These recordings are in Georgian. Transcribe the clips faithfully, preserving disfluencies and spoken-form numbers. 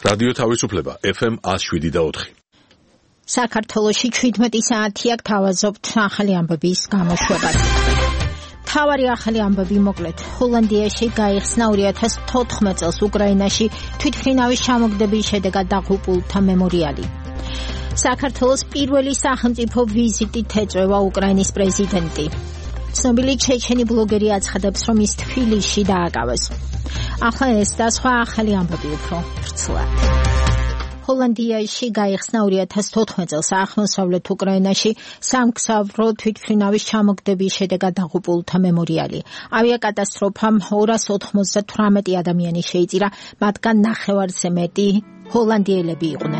რადიო თავისუფლება ეფ ემ one oh seven და four. საქართველოში seventeen საათია გთავაზობთ ახალი ამბების გამოშვებას. თავარი ახალი ამბები მოკლედ. ჰოლანდიაში გაიხსნა two thousand fourteen წელს უკრაინაში თვითმფრინავის ჩამოგდების შედეგად დაღუპულთა მემორიალი. საქართველოს პირველი სახელმწიფო ვიზიტით ეწევა უკრაინის პრეზიდენტი. ცნობილი ჩეჩენი ბლოგერი აცხადებს, რომ ის თბილისში დააკავეს. ახლა ეს და სხვა ახალი ამბები უფრო ვრცლად. ჰოლანდიაში გაიხსნა two thousand fourteen წელს აღმოსავლეთ უკრაინაში სამგზავრო თვითმფრინავის ჩამოგდების შედეგად დაღუპულთა მემორიალი. ავიაკატასტროფამ two hundred ninety-eight ადამიანი შეიწირა, მათგან ნახევარზე მეტი ჰოლანდიელები იყვნენ.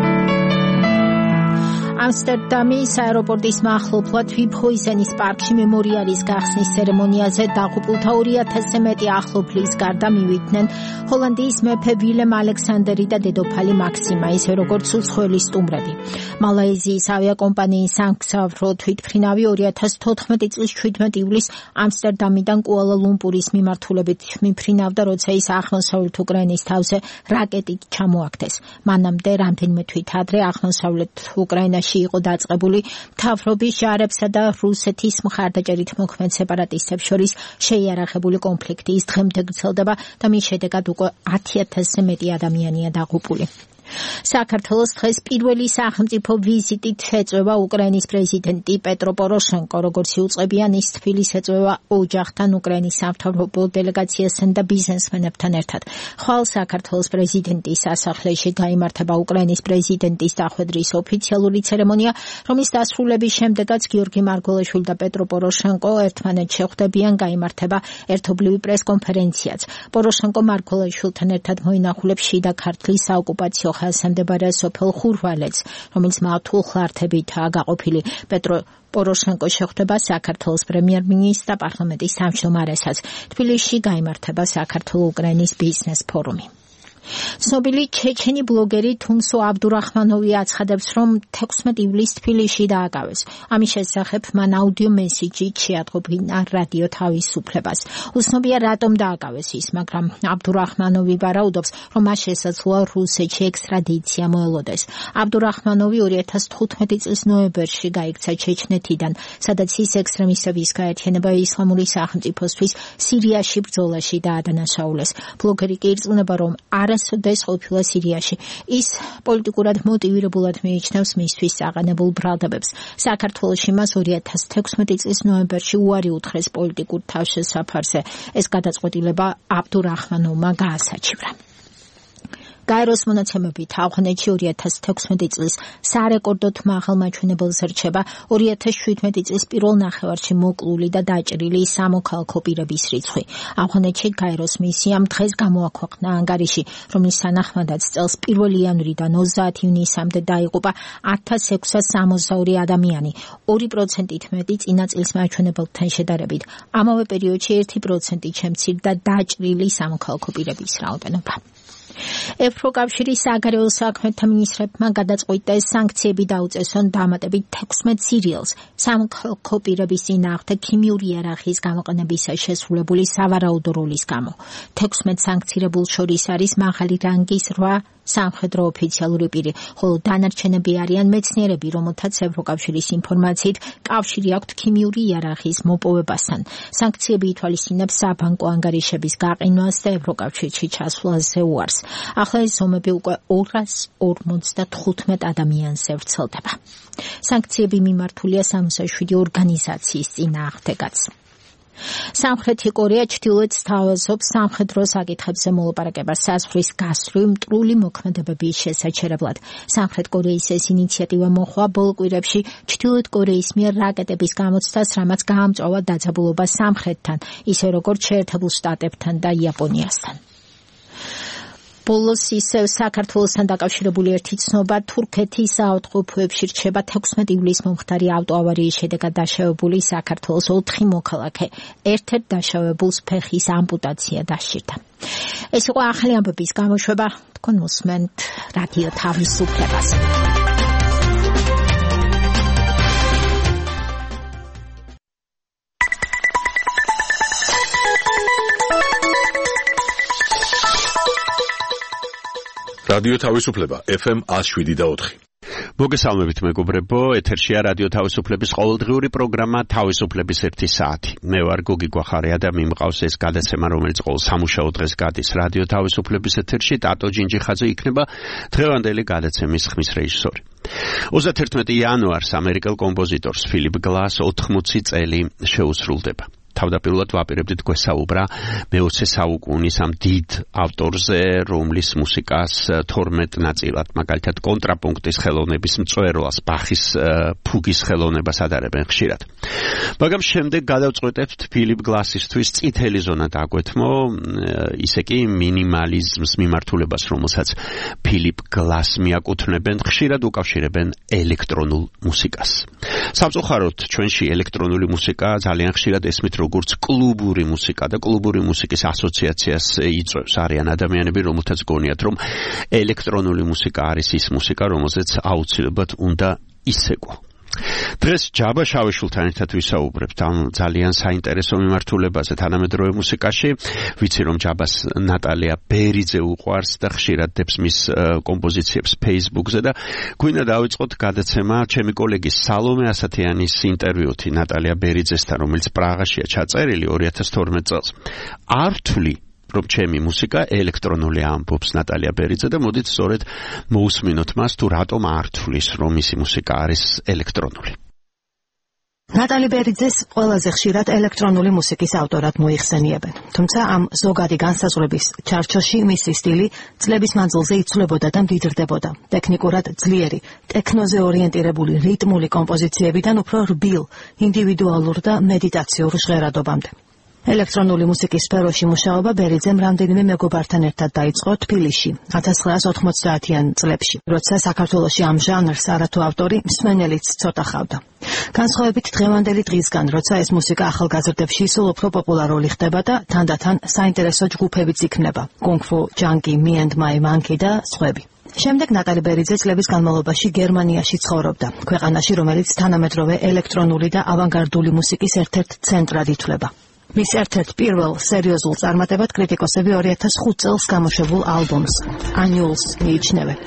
ამსტერდამის აეროპორტის მახლობლად ვიფჰოიზენის პარკში მემორიალის გახსნის ცერემონიაზე დაღუპულთა two thousand-ზე მეტი ახლობლის გარდა მივიდნენ ჰოლანდიის მეფე ვილემ ალექსანდერი და დედოფალი მაქსიმა, ისე როგორც უცხოელი სტუმრები. მალაიზიის ავიაკომპანიის სამგზავრო თვითმფრინავი two thousand fourteen წლის seventeen ივლისს ამსტერდამიდან კუალა-ლუმპურის მიმართულებით მიფრინავდა, როცა ის აღმოსავლეთ უკრაინის თავზე რაკეტით ჩამოაგდეს. მანამდე რამდენიმე თვით ადრე აღმოსავლეთ უკრაინაში იყო დაწყებული მთავრობის ჯარებსა და რუსეთის მხარდაჭერით მოქმედ სეპარატისტებს შორის შეიარაღებული კონფლიქტი. ის დღემდე გრძელდება და მის შედეგად უკვე ten thousand-ზე მეტი ადამიანია დაღუპული. საქართველოს დღეს პირველი სახელმწიფო ვიზიტით ეწევა უკრაინის პრეზიდენტი პეტრო პოროშენკო. როგორც იუწყებიან, ის თბილისს ეწევა ოჯახთან, უკრაინის სამთავრობო დელეგაციასთან და ბიზნესმენებთან ერთად. ხვალ საქართველოს პრეზიდენტის სასახლეში გაიმართება უკრაინის პრეზიდენტის დახვედრის ოფიციალური ცერემონია, რომლის დასრულების შემდეგაც გიორგი მარგველაშვილი და პეტრო პოროშენკო ერთმანეთს შეხვდებიან, გაიმართება ერთობლივი პრესკონფერენციაც. პოროშენკო მარგველაშვილთან ერთად მოინახულებს შიდა ქართლის საოკუპაციო ხასიათდებარე სოფელ ხურვალეთს, რომელიც მართულ-ხლართებითაა გაყოფილი. პეტრო პოროშენკო შეხვდება საქართველოს პრემიერ-მინისტრს და პარლამენტის თავმჯდომარესაც. თბილისში გაიმართება საქართველო-უკრაინის ბიზნეს ფორუმი. ცნობილი ჩეჩენი ბლოგერი თუმსო აბდურახმანოვი აცხადებს, რომ sixteen ივლისს თბილისში დააკავეს. ამის შესახებ მან აუდიო მესიჯით შეატყობინა რადიო თავისუფლებას. უცნობია რატომ დააკავეს ის, მაგრამ აბდურახმანოვი ვარაუდობს, რომ მას შესაძლოა რუსეთში ექსტრადიცია მოელოდეს. აბდურახმანოვი two thousand fifteen წლის ნოემბერში გაიქცა ჩეჩნეთიდან, სადაც ის ექსტრემისტების გაერთიანება ისლამური სახელმწიფოსთვის სირიაში ბრძოლაში დაადანაშაულეს. ბლოგერი კი ირწმუნება, რომ არასოდეს ყოფილა სირიაში. ის პოლიტიკურად მოტივირებულად მიიჩნევს მისთვის აყენებულ ბრალდებებს. საქართველოში მას two thousand sixteen წლის ნოემბერში უარი უთხრეს პოლიტიკურ თავშესაფარზე. ეს გადაწყვეტილება აბდურახმანოვმა გაასაჩივრა. გაეროს მონაცემებით ავღანეთში two thousand sixteen წლის სარეკორდოდ მაღალ მაჩვენებელს რჩება two thousand seventeen წლის პირველ ნახევარში მოკლული და დაჭრილი სამოქალაქო პირების რიცხვი. ავღანეთში გაეროს მისიამ დღეს გამოაქვეყნა ანგარიში, რომლის თანახმადაც წელს პირველი იანვრიდან twenty ივნისამდე დაიღუპა one thousand six hundred sixty-two ადამიანი, two პროცენტით მეტი წინა წლის მაჩვენებელთან შედარებით. ამავე პერიოდში one პროცენტით შემცირდა დაჭრილი სამოქალაქო პირების რაოდენობა. ევროკავშირის საგარეო საქმეთა მინისტრებმა გადაწყვიტეს სანქციები დაუწესონ დამატებით sixteen სირიელს სამოქალაქო პირების წინააღმდეგ ქიმიური იარაღის გამოყენებისა შესრულებული სავარაუდო როლის გამო. sixteen სანქცირებულ შორის არის მაღალი რანგის eight სამხედრო ოფიციალური პირი, ხოლო დანარჩენები არიან მეცნიერები, რომელთაც ევროკავშირის ინფორმაციით კავშირი აქვთ ქიმიური იარაღის მოპოვებასთან. სანქციები ითვალისწინებს საბანკო ანგარიშების გაყინვას და ევროკავშირში ჩასვლაზე უარს. ახლა ეს ზომები უკვე two hundred forty-five ადამიანზე ვრცელდება. სანქციები მიმართულია sixty-seven ორგანიზაციის წინააღმდეგაც. სამხრეთი კორეა ჩრდილოეთს თავაზობს სამხედრო საკითხებზე მოლაპარაკებას საზღვრის გასწვრივ მტრული მოქმედებების შესაჩერებლად. სამხრეთ კორეის ეს ინიციატივა მოხდა ბოლო კვირებში ჩრდილოეთ კორეის მიერ რაკეტების გამოცდას, რამაც გაამწვავა დაძაბულობა სამხრეთთან, ისე როგორც შეერთებულ შტატებთან და იაპონიასთან. ბოლოს ისევ საქართველოსთან დაკავშირებული ერთი ცნობა თურქეთის საავადმყოფოებში რჩება sixteen ივლისს მომხდარი ავტოავარიის შედეგად დაშავებული საქართველოს four მოქალაქე. ერთ-ერთ დაშავებულს ფეხის ამპუტაცია დასჭირდა. ეს იყო ახალი ამბების გამოშვება. თქვენ მოსმენთ რადიო თავისუფლებას. რადიო თავისუფლება ეფ ემ one oh seven და four. მოგესალმებით მეგობრებო, ეთერშია რადიო თავისუფლების ყოველდღიური პროგრამა თავისუფლების ერთი საათი. მე ვარ გოგი გვახარია და მიმყავს ეს გადაცემა, რომელიც ყოველ სამუშაო დღეს გადის რადიო თავისუფლების ეთერში. ტატო ჯინჯიხაძე იქნება დღევანდელი გადაცემის ხმის რეჟისორი. თერთმეტი იანვარს ამერიკელ კომპოზიტორს ფილიპ გლას ოთხმოცი წელი შეუსრულდება. თავდაპირველად ვაპირებდით გვესაუბრა მეოცე საუკუნის ამ დიდ ავტორზე, რომლის მუსიკას თორმეტ ნაწილად, მაგალითად კონტრაპუნქტის ხელოვნების მწვერვალს, ბახის ფუგის ხელოვნებას ადარებენ ხშირად. მაგრამ შემდეგ გადავწყვეტებთ ფილიპ გლასისთვის წითელი ზონა დაგვეთმო, ისე კი მინიმალიზმს მიმართულებას, რომელსაც ფილიპ გლას მიაკუთვნებენ, ხშირად უკავშირებენ ელექტრონულ მუსიკას. სამწუხაროდ, ჩვენში ელექტრონული მუსიკა ძალიან ხშირად ესმით როგორც კლუბური მუსიკა და კლუბური მუსიკის ასოციაციას იწვევს. არიან ადამიანები, რომელთაც გონიათ, რომ ელექტრონული მუსიკა არის ის მუსიკა, რომელზეც აუცილებლად უნდა ისეკო. დღეს ჯაბა შავიშვილთან ერთად ვისაუბრებთ ამ ძალიან საინტერესო მიმართულებაზე თანამედროვე მუსიკაში. ვიცი, რომ ჯაბას ნატალია ბერიძე უყვარს და ხშირად დებს მის კომპოზიციებს Facebook-ზე და გვინდა დავიწყოთ გადაცემა ჩემი კოლეგის სალომე ასათიანის ინტერვიუთი ნატალია ბერიძესთან, რომელიც პრაღაშია ჩაწერილი ორი ათას თორმეტ წელს. ართული რომ ჩემი მუსიკა ელექტრონული ამბობს ნატალია ბერიძე და მოდით სწორედ მოусმინოთ მას თუ რატომ ართulis რომ მისი მუსიკა არის ელექტრონული. ნატალი ბერიძეს ყველაზე ხშირად ელექტრონული მუსიკის ავტორად მოიხსენიებენ. თუმცა ამ ზოგადი განსაზღვრების ჩარჩოში მისი სტილი წლების მანძილზე იცვლებოდა და მდიდრდებოდა. ტექნიკურად ძლიერი, ტექნოზე ორიენტირებული რიტმული კომპოზიციებიდან უფრო რბილ, ინდივიდუალურ და მედიტაციურ ჟღერადობამდე. ელექტრონული მუსიკის სფეროში მუშაობა ბერიძემ რამდენიმე მეგობართან ერთად დაიწყო თბილისში ათას ცხრაას ოთხმოცდაათიან წლებში, როცა საქართველოში ამ ჟანრს არათუ ავტორი, მსმენელიც ცოტა ხავდა. განსხვავებით დღევანდელი დღისგან, როცა ეს მუსიკა ახალგაზრდებში სულ უფრო პოპულარული ხდება და თანდათან საინტერესო ჯგუფებიც იქმნება. კუნგ-ფუ, ჯანგი, Me and My Monkey და სხვები. შემდეგ ნატალი ბერიძე წლების განმავლობაში გერმანიაში ცხოვრობდა, ქვეყანაში, რომელიც თანამედროვე ელექტრონული და ავანგარდული მუსიკის ერთ-ერთ ცენტრად ითვლება. მის ერთ-ერთ პირველ სერიოზულ წარმატებად კრიტიკოსები ორი ათას ხუთ წელს გამოშვებულ ალბომს Annuals მიიჩნევენ.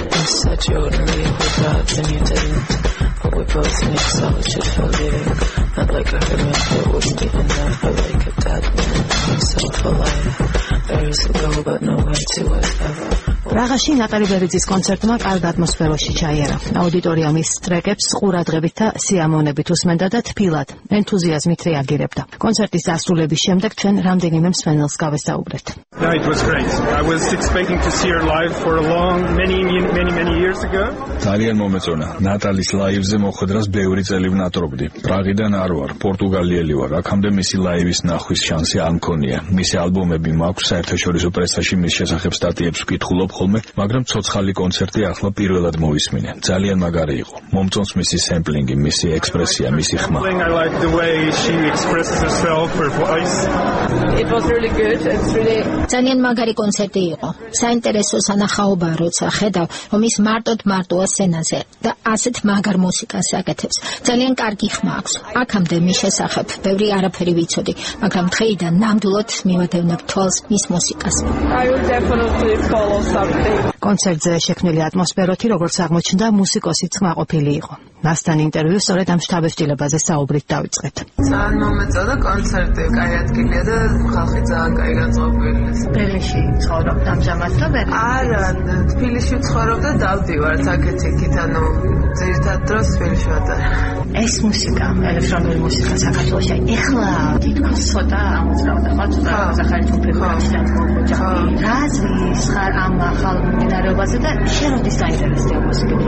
პრაღაში ნატალი ბერიძის კონცერტმა კარგ ატმოსფეროში ჩაიარა. აუდიტორია მის ტრეკებს ყურადღებით და სიამოვნებით უსმენდა და თბილად, ენთუზიაზმით რეაგირებდა. კონცერტის დასრულების შემდეგ ჩვენ რამდენიმე მსმენელს გავესაუბრეთ. No, it was great. I was expecting to see her live for a long, many, many, many years ago. ძალიან მომეწონა. ნატალის ლაივზე მოხვედრას ბევრი წელი ვნატრობდი. პრაღიდან არ ვარ, პორტუგალიელი ვარ. აქამდე მისი ლაივის ნახვის შანსი არ მქონია. მისი ალბომები მაქვს, საერთაშორისო პრესაში მის შესახებ სტატიებს ვკითხულობ ხოლმე, მაგრამ ცოცხალი კონცერტი ახლა პირველად მოვისმინე. ძალიან მაგარი იყო. მომწონს მისი სემპლინგი, მისი ექსპრესია, მისი ხმა. I like the way she expresses herself, her voice. It was really good. It's really ძალიან მაგარი კონცერტი იყო. საინტერესო სანახაობა, როცა ხედავ, რომ ის მარტოდ მარტოა სცენაზე და ასეთ მაგარ მუსიკას აკეთებს. ძალიან კარგი ხმა აქვს. აქამდე მის შესახებ ბევრი არაფერი ვიცოდი, მაგრამ დღეიდან ნამდვილად მივადევნებ თვალს მის მუსიკას. I will definitely follow something. კონცერტზე შექმნილი ატმოსფეროთი, როგორც აღმოჩნდა, მუსიკოსიც ხმაყოფილი იყო. მასთან ინტერვიუ სწორედ ამ შთაბეჭდილებაზე საუბრით დავიწყეთ. ძალიან მომეწონა კონცერტი, კაი ადგილია და ხალხი ძალიან კაი განწყობილი. თბილისში ცხოვრობ ამჟამად და ვერ? არა, თბილისში ცხოვრობ და დავდივარ აქეთ-იქით, ანუ ძირითად დროს თბილისში ვატარ. ეს მუსიკა, ელექტრონული მუსიკა საქართველოში ეხლა თითქოს ცოტა ამოძრავდა, ხო? ცოტა სახალი ჯგუფები შეამოხვდა. რა ზის ხარ ამ ახალ მიმდინარეობაზე და შენ როდის დაინტერესდა მუსიკით?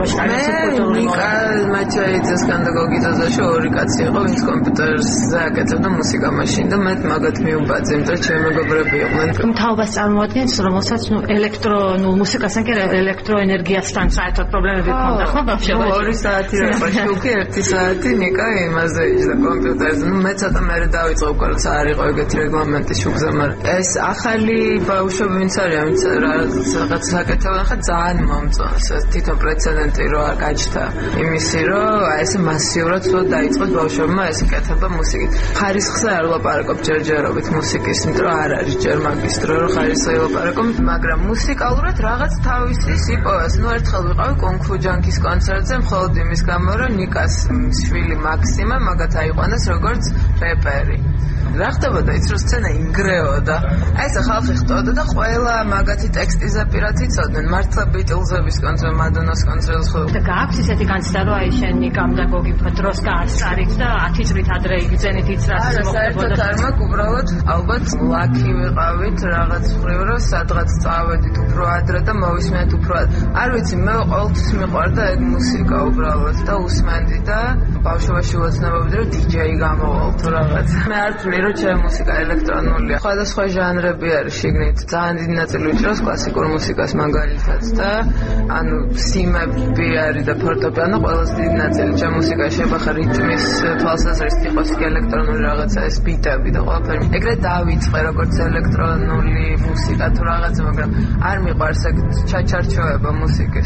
მე მაჩაიძეს კანდაგოგიზაზე ორი კაცი იყო, ვინც კომპიუტერს აკეთებდა მუსიკა მაშინ და მე მაგათ მიუბაძე, იმიტომ რომ ჩემი მეგობრები იყვნენ. თაობას წარმოადგენს, რომელსაც ნუ ელექტრონულ მუსიკასთან კი ელექტროენერგიასთან საერთოდ პრობლემები ჰქონდა, ხო? ბავშვობაში. ორი საათი რაფაში უკვე ერთი საათი ნიკა იმაზე იჯდა კომპიუტერზე. ნუ მე ცოტა მერე დავიწყე უკვე, როცა არ იყო ეგეთი რეგლამენტი შუქზე, მაგრამ ეს ახალი ბავშვები ვინც არის, ვინც რაღაც საკეთებდა, ხა ძალიან მომწონს. ეს თვითონ პრეცედენტი რო არ გაჩნდა იმისი, რომ აი ესე მასიურად სულ დაიწყოთ ბავშვებმა ეს კეთება მუსიკით. ხარისხზე არ ვლაპარაკობ ჯერჯერობით მუსიკის, იმიტომ რომ არ არის ჯერ მაგის დრო, რომ ხარისხზე ვლაპარაკობ, მაგრამ მუსიკალურად რაღაც თავისი სიპოვეს. ნუ ერთხელ ვიყავი კუნგ-ფუ ჯანკის კონცერტზე, მხოლოდ იმის გამო, რომ ნიკას შვილი მაქსიმა მაგათ აიყვანეს როგორც რეპერი. რა ხდებოდა ის რომ სცენა ინგრეოდა. აი ეს ხალხი ხტოდა და ყველა მაგათი ტექსტის აპირად იცოდნენ. მართლა ბიტლზების კონცერტ, მადონას კონცერტს ხო. და გააქვს ისეთი განცდა რომ აი შენ ნიკამ და გოგი დროს გაასწარით და ათი წლით ადრე იგზენით იც რას მოხდებოდა. არა, საერთოდ არ მაქვს, უბრალოდ ალბათ ლაკი ვიყავით რაღაც მხრივ რომ სადღაც წავედით უფრო ადრე და მოვისმენთ უფრო ადრე. არ ვიცი, მე ყოველთვის მიყვარდა ეგ მუსიკა უბრალოდ და უსმენდი და ბავშვობაში ვოცნებობდი რომ დიჯეი გამოვალ თუ რაღაც. მე არ ვთვლი რომ ჩემი მუსიკა ელექტრონულია. სხვადასხვა ჟანრები არის შიგნით. ძალიან დიდი ნაწილი უჭირავს კლასიკურ მუსიკას მაგალითად და ანუ სიმები არის და ფორტეპიანო ყველაზე დიდი ნაწილი ჩემი მუსიკაში შეეხება რიტმის თვალსაზრისით იყოს კი ელექტრონული რაღაცა ეს ბიტები და ყველაფერი. ეგრეთ დავიწყე როგორც ელექტრონული მუსიკა თუ რაღაცა, მაგრამ არ მიყვარს ეგ ჩაჩარჩოება მუსიკის.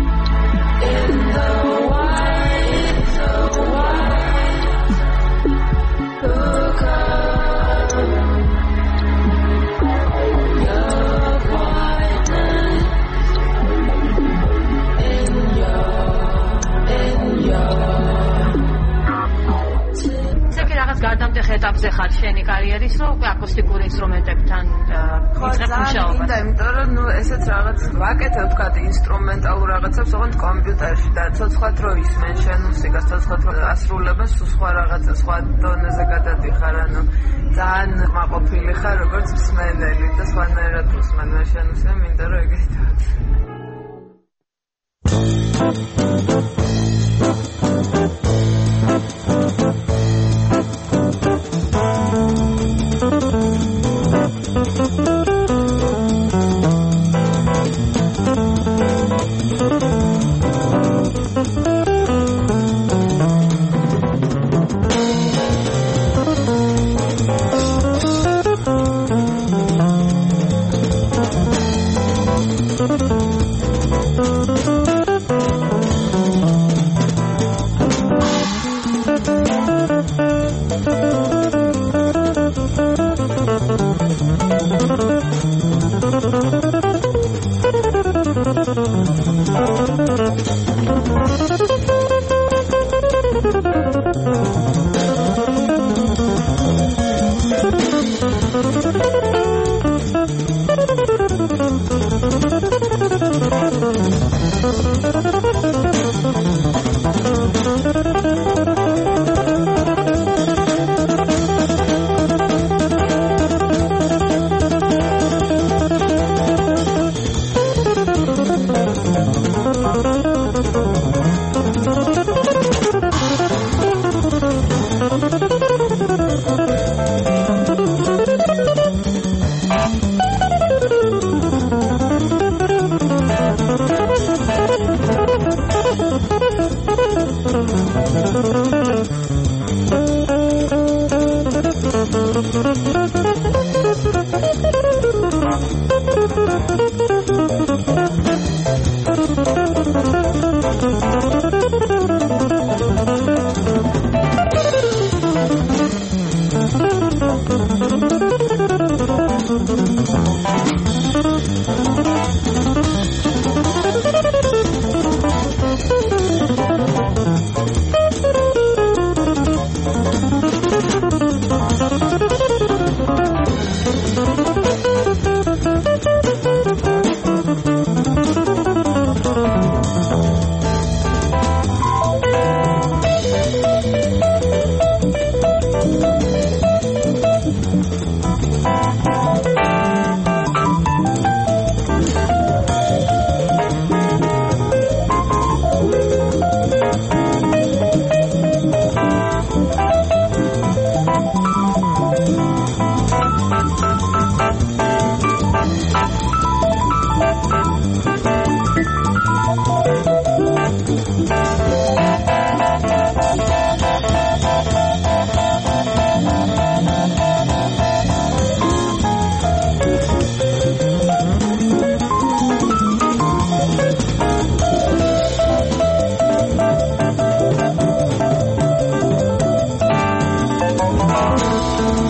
გარდამტეხ ეტაპზე ხარ შენი კარიერის, რომ უკვე აკუსტიკურ ინსტრუმენტებთან იწყებ მუშაობა. და იმიტომ რომ ნუ ესეც რაღაც ვაკეთებ თქვა ინსტრუმენტალურ რაღაცებს ოღონდ კომპიუტერში და ცოცხლად რო ისმენ შენ მუსიკას, ცოცხლად რო ასრულებენ სხვა რაღაცა, სხვა დონეზე გადადიხარ, ანუ ძალიან მაყოფილი ხარ როგორც მსმენელი და სხვანაირად უსმენ მე შენ უსმენ, მინდა რომ ეგეთი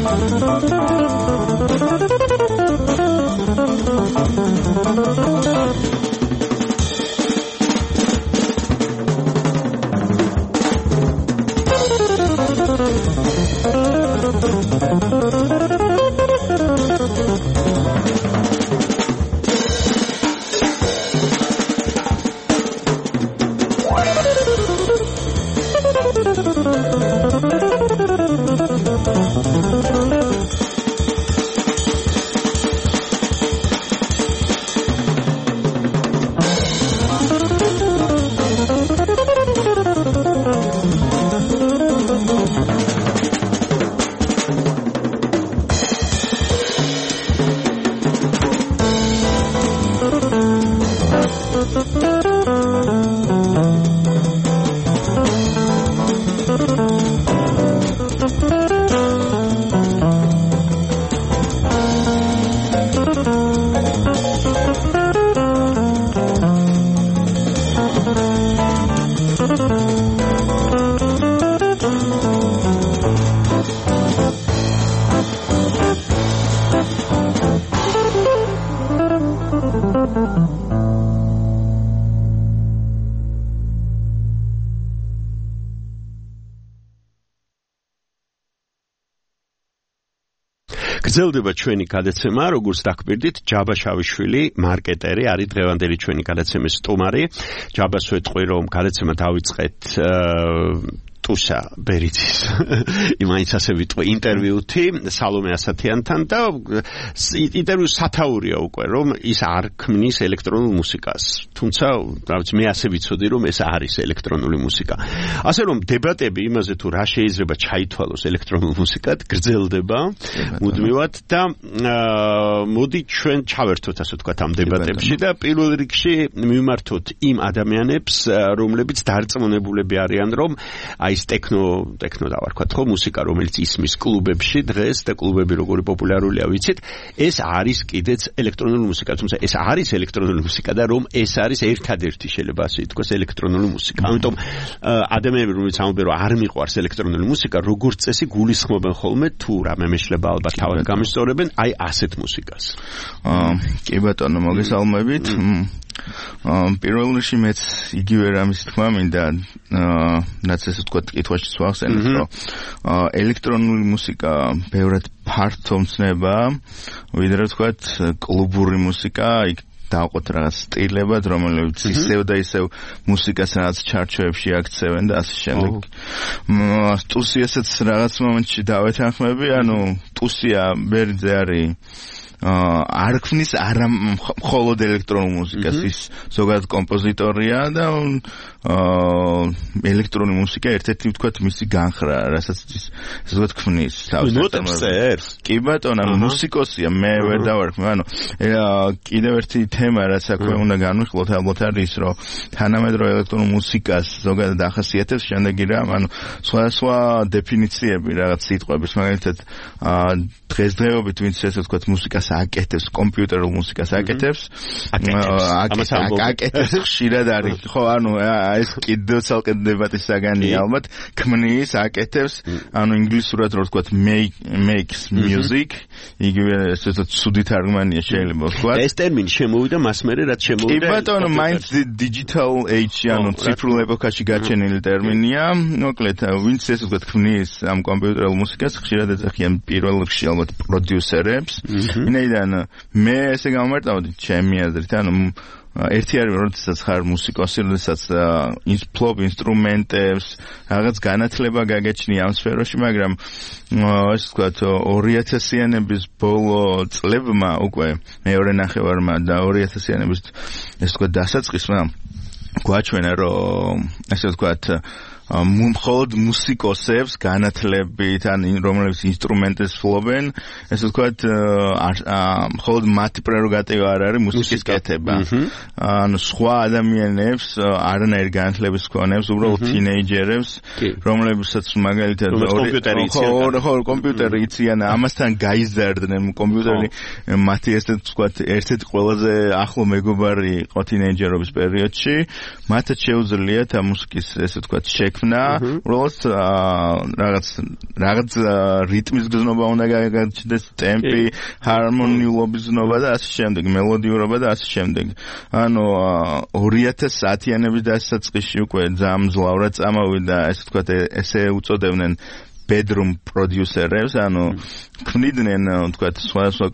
გრძელდება ჩვენი გადაცემა, როგორც დაგკვირდით, ჯაბა შავიშვილი, მარკეტერი არის დღევანდელი ჩვენი გადაცემის სტუმარი. ჯაბას ვეთყვი, რომ გადაცემა დავიწყეთ ტუსა ბერიძის იმაინც ასე ვიტყვი ინტერვიუთი სალომე ასათიანთან და ინტერვიუ სათაურია უკვე რომ ის არ ქმნის ელექტრონულ მუსიკას. თუმცა, რა ვიცი, მე ასე ვიცოდი რომ ეს არის ელექტრონული მუსიკა. ასე რომ დებატები იმაზე თუ რა შეიძლება ჩაითვალოს ელექტრონულ მუსიკად გრძელდება მუდმივად და მოდი ჩვენ ჩავერთოთ ასე ვთქვათ ამ დებატებში და პირველ რიგში მივმართოთ იმ ადამიანებს, რომლებიც დარწმუნებულები არიან რომ აი ის ტექნო ტექნო დავარქვათ ხო მუსიკა რომელიც ისმის კლუბებში დღეს და კლუბები როგორი პოპულარულია ვიცით ეს არის კიდეც ელექტრონული მუსიკა თუმცა ეს არის ელექტრონული მუსიკა და რომ ეს არის ერთადერთი შეიძლება ასე ითქვას ელექტრონული მუსიკა ამიტომ ადამიანები რომელიც ამბობენ რომ არ მიყვარს ელექტრონული მუსიკა როგორც წესი გულისხმობენ ხოლმე თუ რამე მეშლება ალბათ თავად გამისწორებენ აი ასეთ მუსიკას აა კი ბატონო მოგესალმებით პირველ რიგში მეც იგივე რამის თქმა მინდა აა რაც ესე ვთქვათ კითხვაში ვახსენებ რომ ელექტრონული მუსიკა ბევრად ფართო მცნება ვიდრე ვთქვათ კლუბური მუსიკა იქ დავყოთ რაღაც სტილებად რომლებიც ისევ და ისევ მუსიკას რაღაც ჩარჩოებში აქცევენ და ასე შემდეგ ტუსი ესეც რაღაც მომენტში დავეთანხმები ანუ ტუსია ბერიძე არის არ ქმნის არა მხოლოდ ელექტრონულ მუსიკას ის ზოგადად კომპოზიტორია და ელექტრონული მუსიკა ერთ-ერთი ვთქვათ მისი განხრა რასაც ის ზოგადად ქმნის ნოტებს კი ბატონო მუსიკოსია მე ვერ დავარქმე ანუ კიდევ ერთი თემა რაც აქვე უნდა განვიხილოთ ალბათ არის რომ თანამედროვე ელექტრონულ მუსიკას ზოგადად ახასიათებს შემდეგი რამ ანუ სხვადასხვა დეფინიციები რაღაც სიტყვების მაგალითად დღესდღეობით ვინც ესე ვთქვათ მუსიკას აკეთებს კომპიუტერულ მუსიკას აკეთებს აკეთებს ხშირად არის ხო ანუ ეს კიდევ ცალკე დებატის საგანია ალბათ ქმნის აკეთებს ანუ ინგლისურად რო ვთქვათ makes music იგივე ესე ვთქვათ ცუდი თარგმანია შეიძლება ვთქვათ ეს ტერმინი შემოვიდა მას მერე რაც შემოვიდა კი ბატონო მაინც digital age ანუ ციფრულ ეპოქაში გაჩენილი ტერმინია მოკლედ ვინც ესე ვთქვათ ქმნის ამ კომპიუტერულ მუსიკას ხშირად ეძახიან პირველ რიგში ალბათ პროდიუსერებს ინაიდან მე ესე გამომარტავდი ჩემი აზრით ანუ ერთი არის როდესაც ხარ მუსიკოსი როდესაც ფლობ ინსტრუმენტებს რაღაც განათლება გაგეჩნია ამ სფეროში მაგრამ ასე ვთქვათ ორი ათასიანების ბოლო წლებმა უკვე მეორე ნახევარმა და ორი ათასიანების ასე ვთქვათ დასაწყისმა გვაჩვენა რომ ასე ვთქვათ მხოლოდ მუსიკოსებს განათლებით ან რომლებიც ინსტრუმენტებს ფლობენ ესე ვთქვათ მხოლოდ მათი პრეროგატივა არ არის მუსიკის კეთება ანუ სხვა ადამიანებს არანაირი განათლების მქონეებს უბრალოდ თინეიჯერებს რომლებსაც მაგალითად ხო კომპიუტერი იციან ამასთან გაიზარდნენ კომპიუტერი მათი ესე ვთქვათ ერთ-ერთი ყველაზე ახლო მეგობარი იყო თინეიჯერობის პერიოდში მათაც შეუძლიათ ამ მუსიკის ესე ვთქვათ შექმნა, უბრალოდ რაღაც რაღაც რიტმის გზნობა უნდა გაჩნდეს, ტემპი, ჰარმონიულობის გზნობა და ასე შემდეგ, მელოდიურობა და ასე შემდეგ. ანუ ორი ათას ათიანების დასაწყისში უკვე ძალიან მძლავრად წამოვიდა, ესე ვთქვათ, ესე უწოდებდნენ bedroom producers, ანუ ქმნიდნენ ვთქვათ სხვადასხვა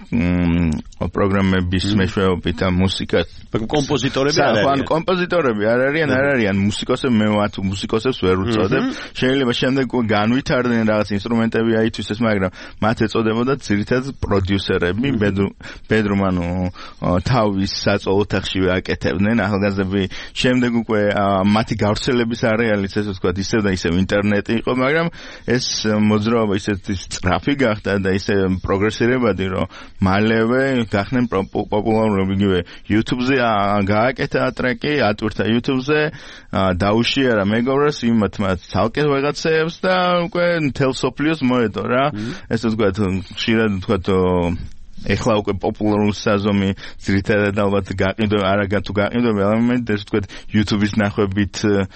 პროგრამების მეშვეობით ამ მუსიკას. კომპოზიტორები არ არიან. ანუ კომპოზიტორები არ არიან, არ არიან მუსიკოსები, მე მათ მუსიკოსებს ვერ უწოდებ. შეიძლება შემდეგ განვითარდნენ რაღაც ინსტრუმენტები აითვისეს, მაგრამ მათ ეწოდებოდა ძირითადად პროდიუსერები, bedroom ანუ თავის საწოლ ოთახშივე აკეთებდნენ ახალგაზრდები. შემდეგ უკვე მათი გავრცელების არეალიც ესე ვთქვათ, ისევ და ისევ ინტერნეტი იყო, მაგრამ ეს მოძრაობა ისეთი სწრაფი გახდა და ისე პროგრესირებადი, რომ მალევე გახდნენ პოპულარული. იგივე YouTube-ზე გააკეთა ტრეკი, ატვირთა YouTube-ზე, დაუშიარა მეგობრებს, იმათ მათ ცალკე ვიღაცებს და უკვე მთელ სოფლიოს მოედო რა. ესე ვთქვათ, ხშირად ვთქვათ ეხლა უკვე პოპულარული საზომი ძირითადად ალბათ გაყიდვა, არა თუ გაყიდვა, ალბათ ეს ვთქვათ YouTube-ის ნახვებით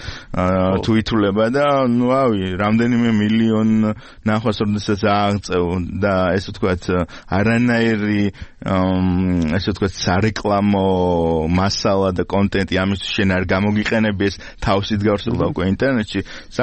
თუ ითვლება და ნუ ავი, რამდენიმე მილიონ ნახვას როდესაც აღწევ და ესე ვთქვათ არანაირი ესე ვთქვათ სარეკლამო მასალა და კონტენტი ამისთვის შენ არ გამოგიყენები, ეს თავსით გავრცელდა უკვე ინტერნეტში.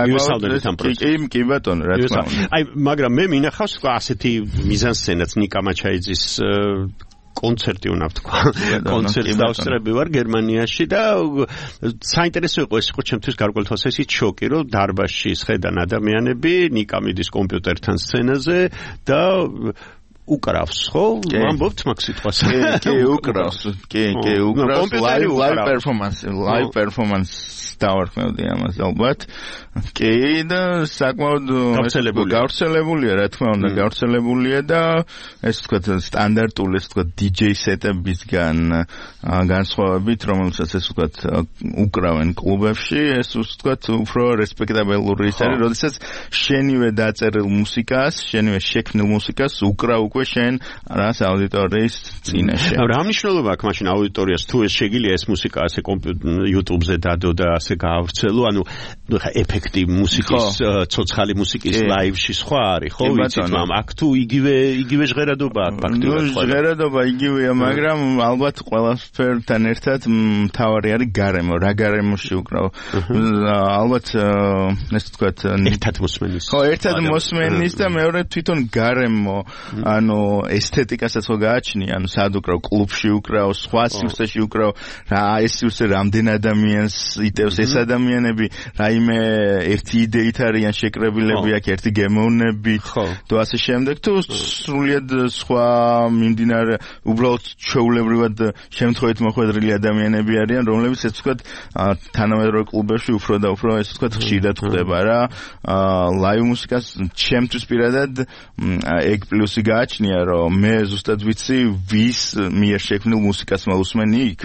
საკმაოდ კი ბატონო, რა თქმა უნდა. აი, მაგრამ მე მინახავს ასეთი მიზანსცენაც ნიკა მაჩაიძის კონცერტი უნდა ვთქვა. კონცერტს დავსწრები ვარ გერმანიაში და საინტერესო იყო ეს იყო ჩემთვის გარკვეულ თვალსაზრისით შოკი, რომ დარბაზში სხედან ადამიანები ნიკა მიდის კომპიუტერთან სცენაზე და უკრავს, ხო? ამბობთ მაგ სიტყვას. კი, კი, უკრავს. კი, კი, უკრავს. Live performance, live performance დავარქმევდი ამას ალბათ. კი, და საკმაოდ გავრცელებულია, რა თქმა უნდა, გავრცელებულია და ეს ვთქვათ სტანდარტული, ეს ვთქვათ დი ჯეი სეტებისგან განსხვავებით, რომელსაც ეს ვთქვათ უკრავენ კლუბებში, ეს ვთქვათ უფრო რესპექტაბელური ის არის, როდესაც შენივე დაწერილ მუსიკას, შენივე შექმნილ მუსიკას უკრავ უკვე შენ რას აუდიტორიის წინაშე. რა მნიშვნელობა აქვს მაშინ აუდიტორიას თუ ეს შეგიძლია ეს მუსიკა ასე YouTube-ზე დადო და ასე გაავრცელო, ანუ ხა ეფექტი მუსიკის, ცოცხალი მუსიკის ლაივში სხვა არის, ხო ვიცით, მაგრამ აქ თუ იგივე იგივე ჟღერადობა აქვს ფაქტობრივად. ნუ ჟღერადობა იგივეა, მაგრამ ალბათ ყველაფერთან ერთად მთავარი არის გარემო, რა გარემოში უკრავ. ალბათ ეს თქვათ ერთად მოსმენის. ხო, ერთად მოსმენის და მეორე თვითონ გარემო, ანუ ესთეტიკასაც ხო გააჩნია, ანუ სად უკრავ, კლუბში უკრავ, სხვა სივრცეში უკრავ, რა ეს სივრცე რამდენ ადამიანს იტევს, ეს ადამიანები რაიმე ერთი იდეით არიან შეკრებილები აქ, ერთი გემოვნებით თუ ასე შემდეგ, თუ სრულიად სხვა მიმდინარე უბრალოდ ჩვეულებრივად შემთხვევით მოხვედრილი ადამიანები არიან, რომლებიც ეს ვთქვათ თანამედროვე კლუბებში უფრო და უფრო ეს ვთქვათ ხშირად ხდება რა. ლაივ მუსიკას ჩემთვის პირადად ეგ პლუსი გააჩნია, რომ მე ზუსტად ვიცი ვის მიერ შექმნილ მუსიკას მოვუსმენი იქ.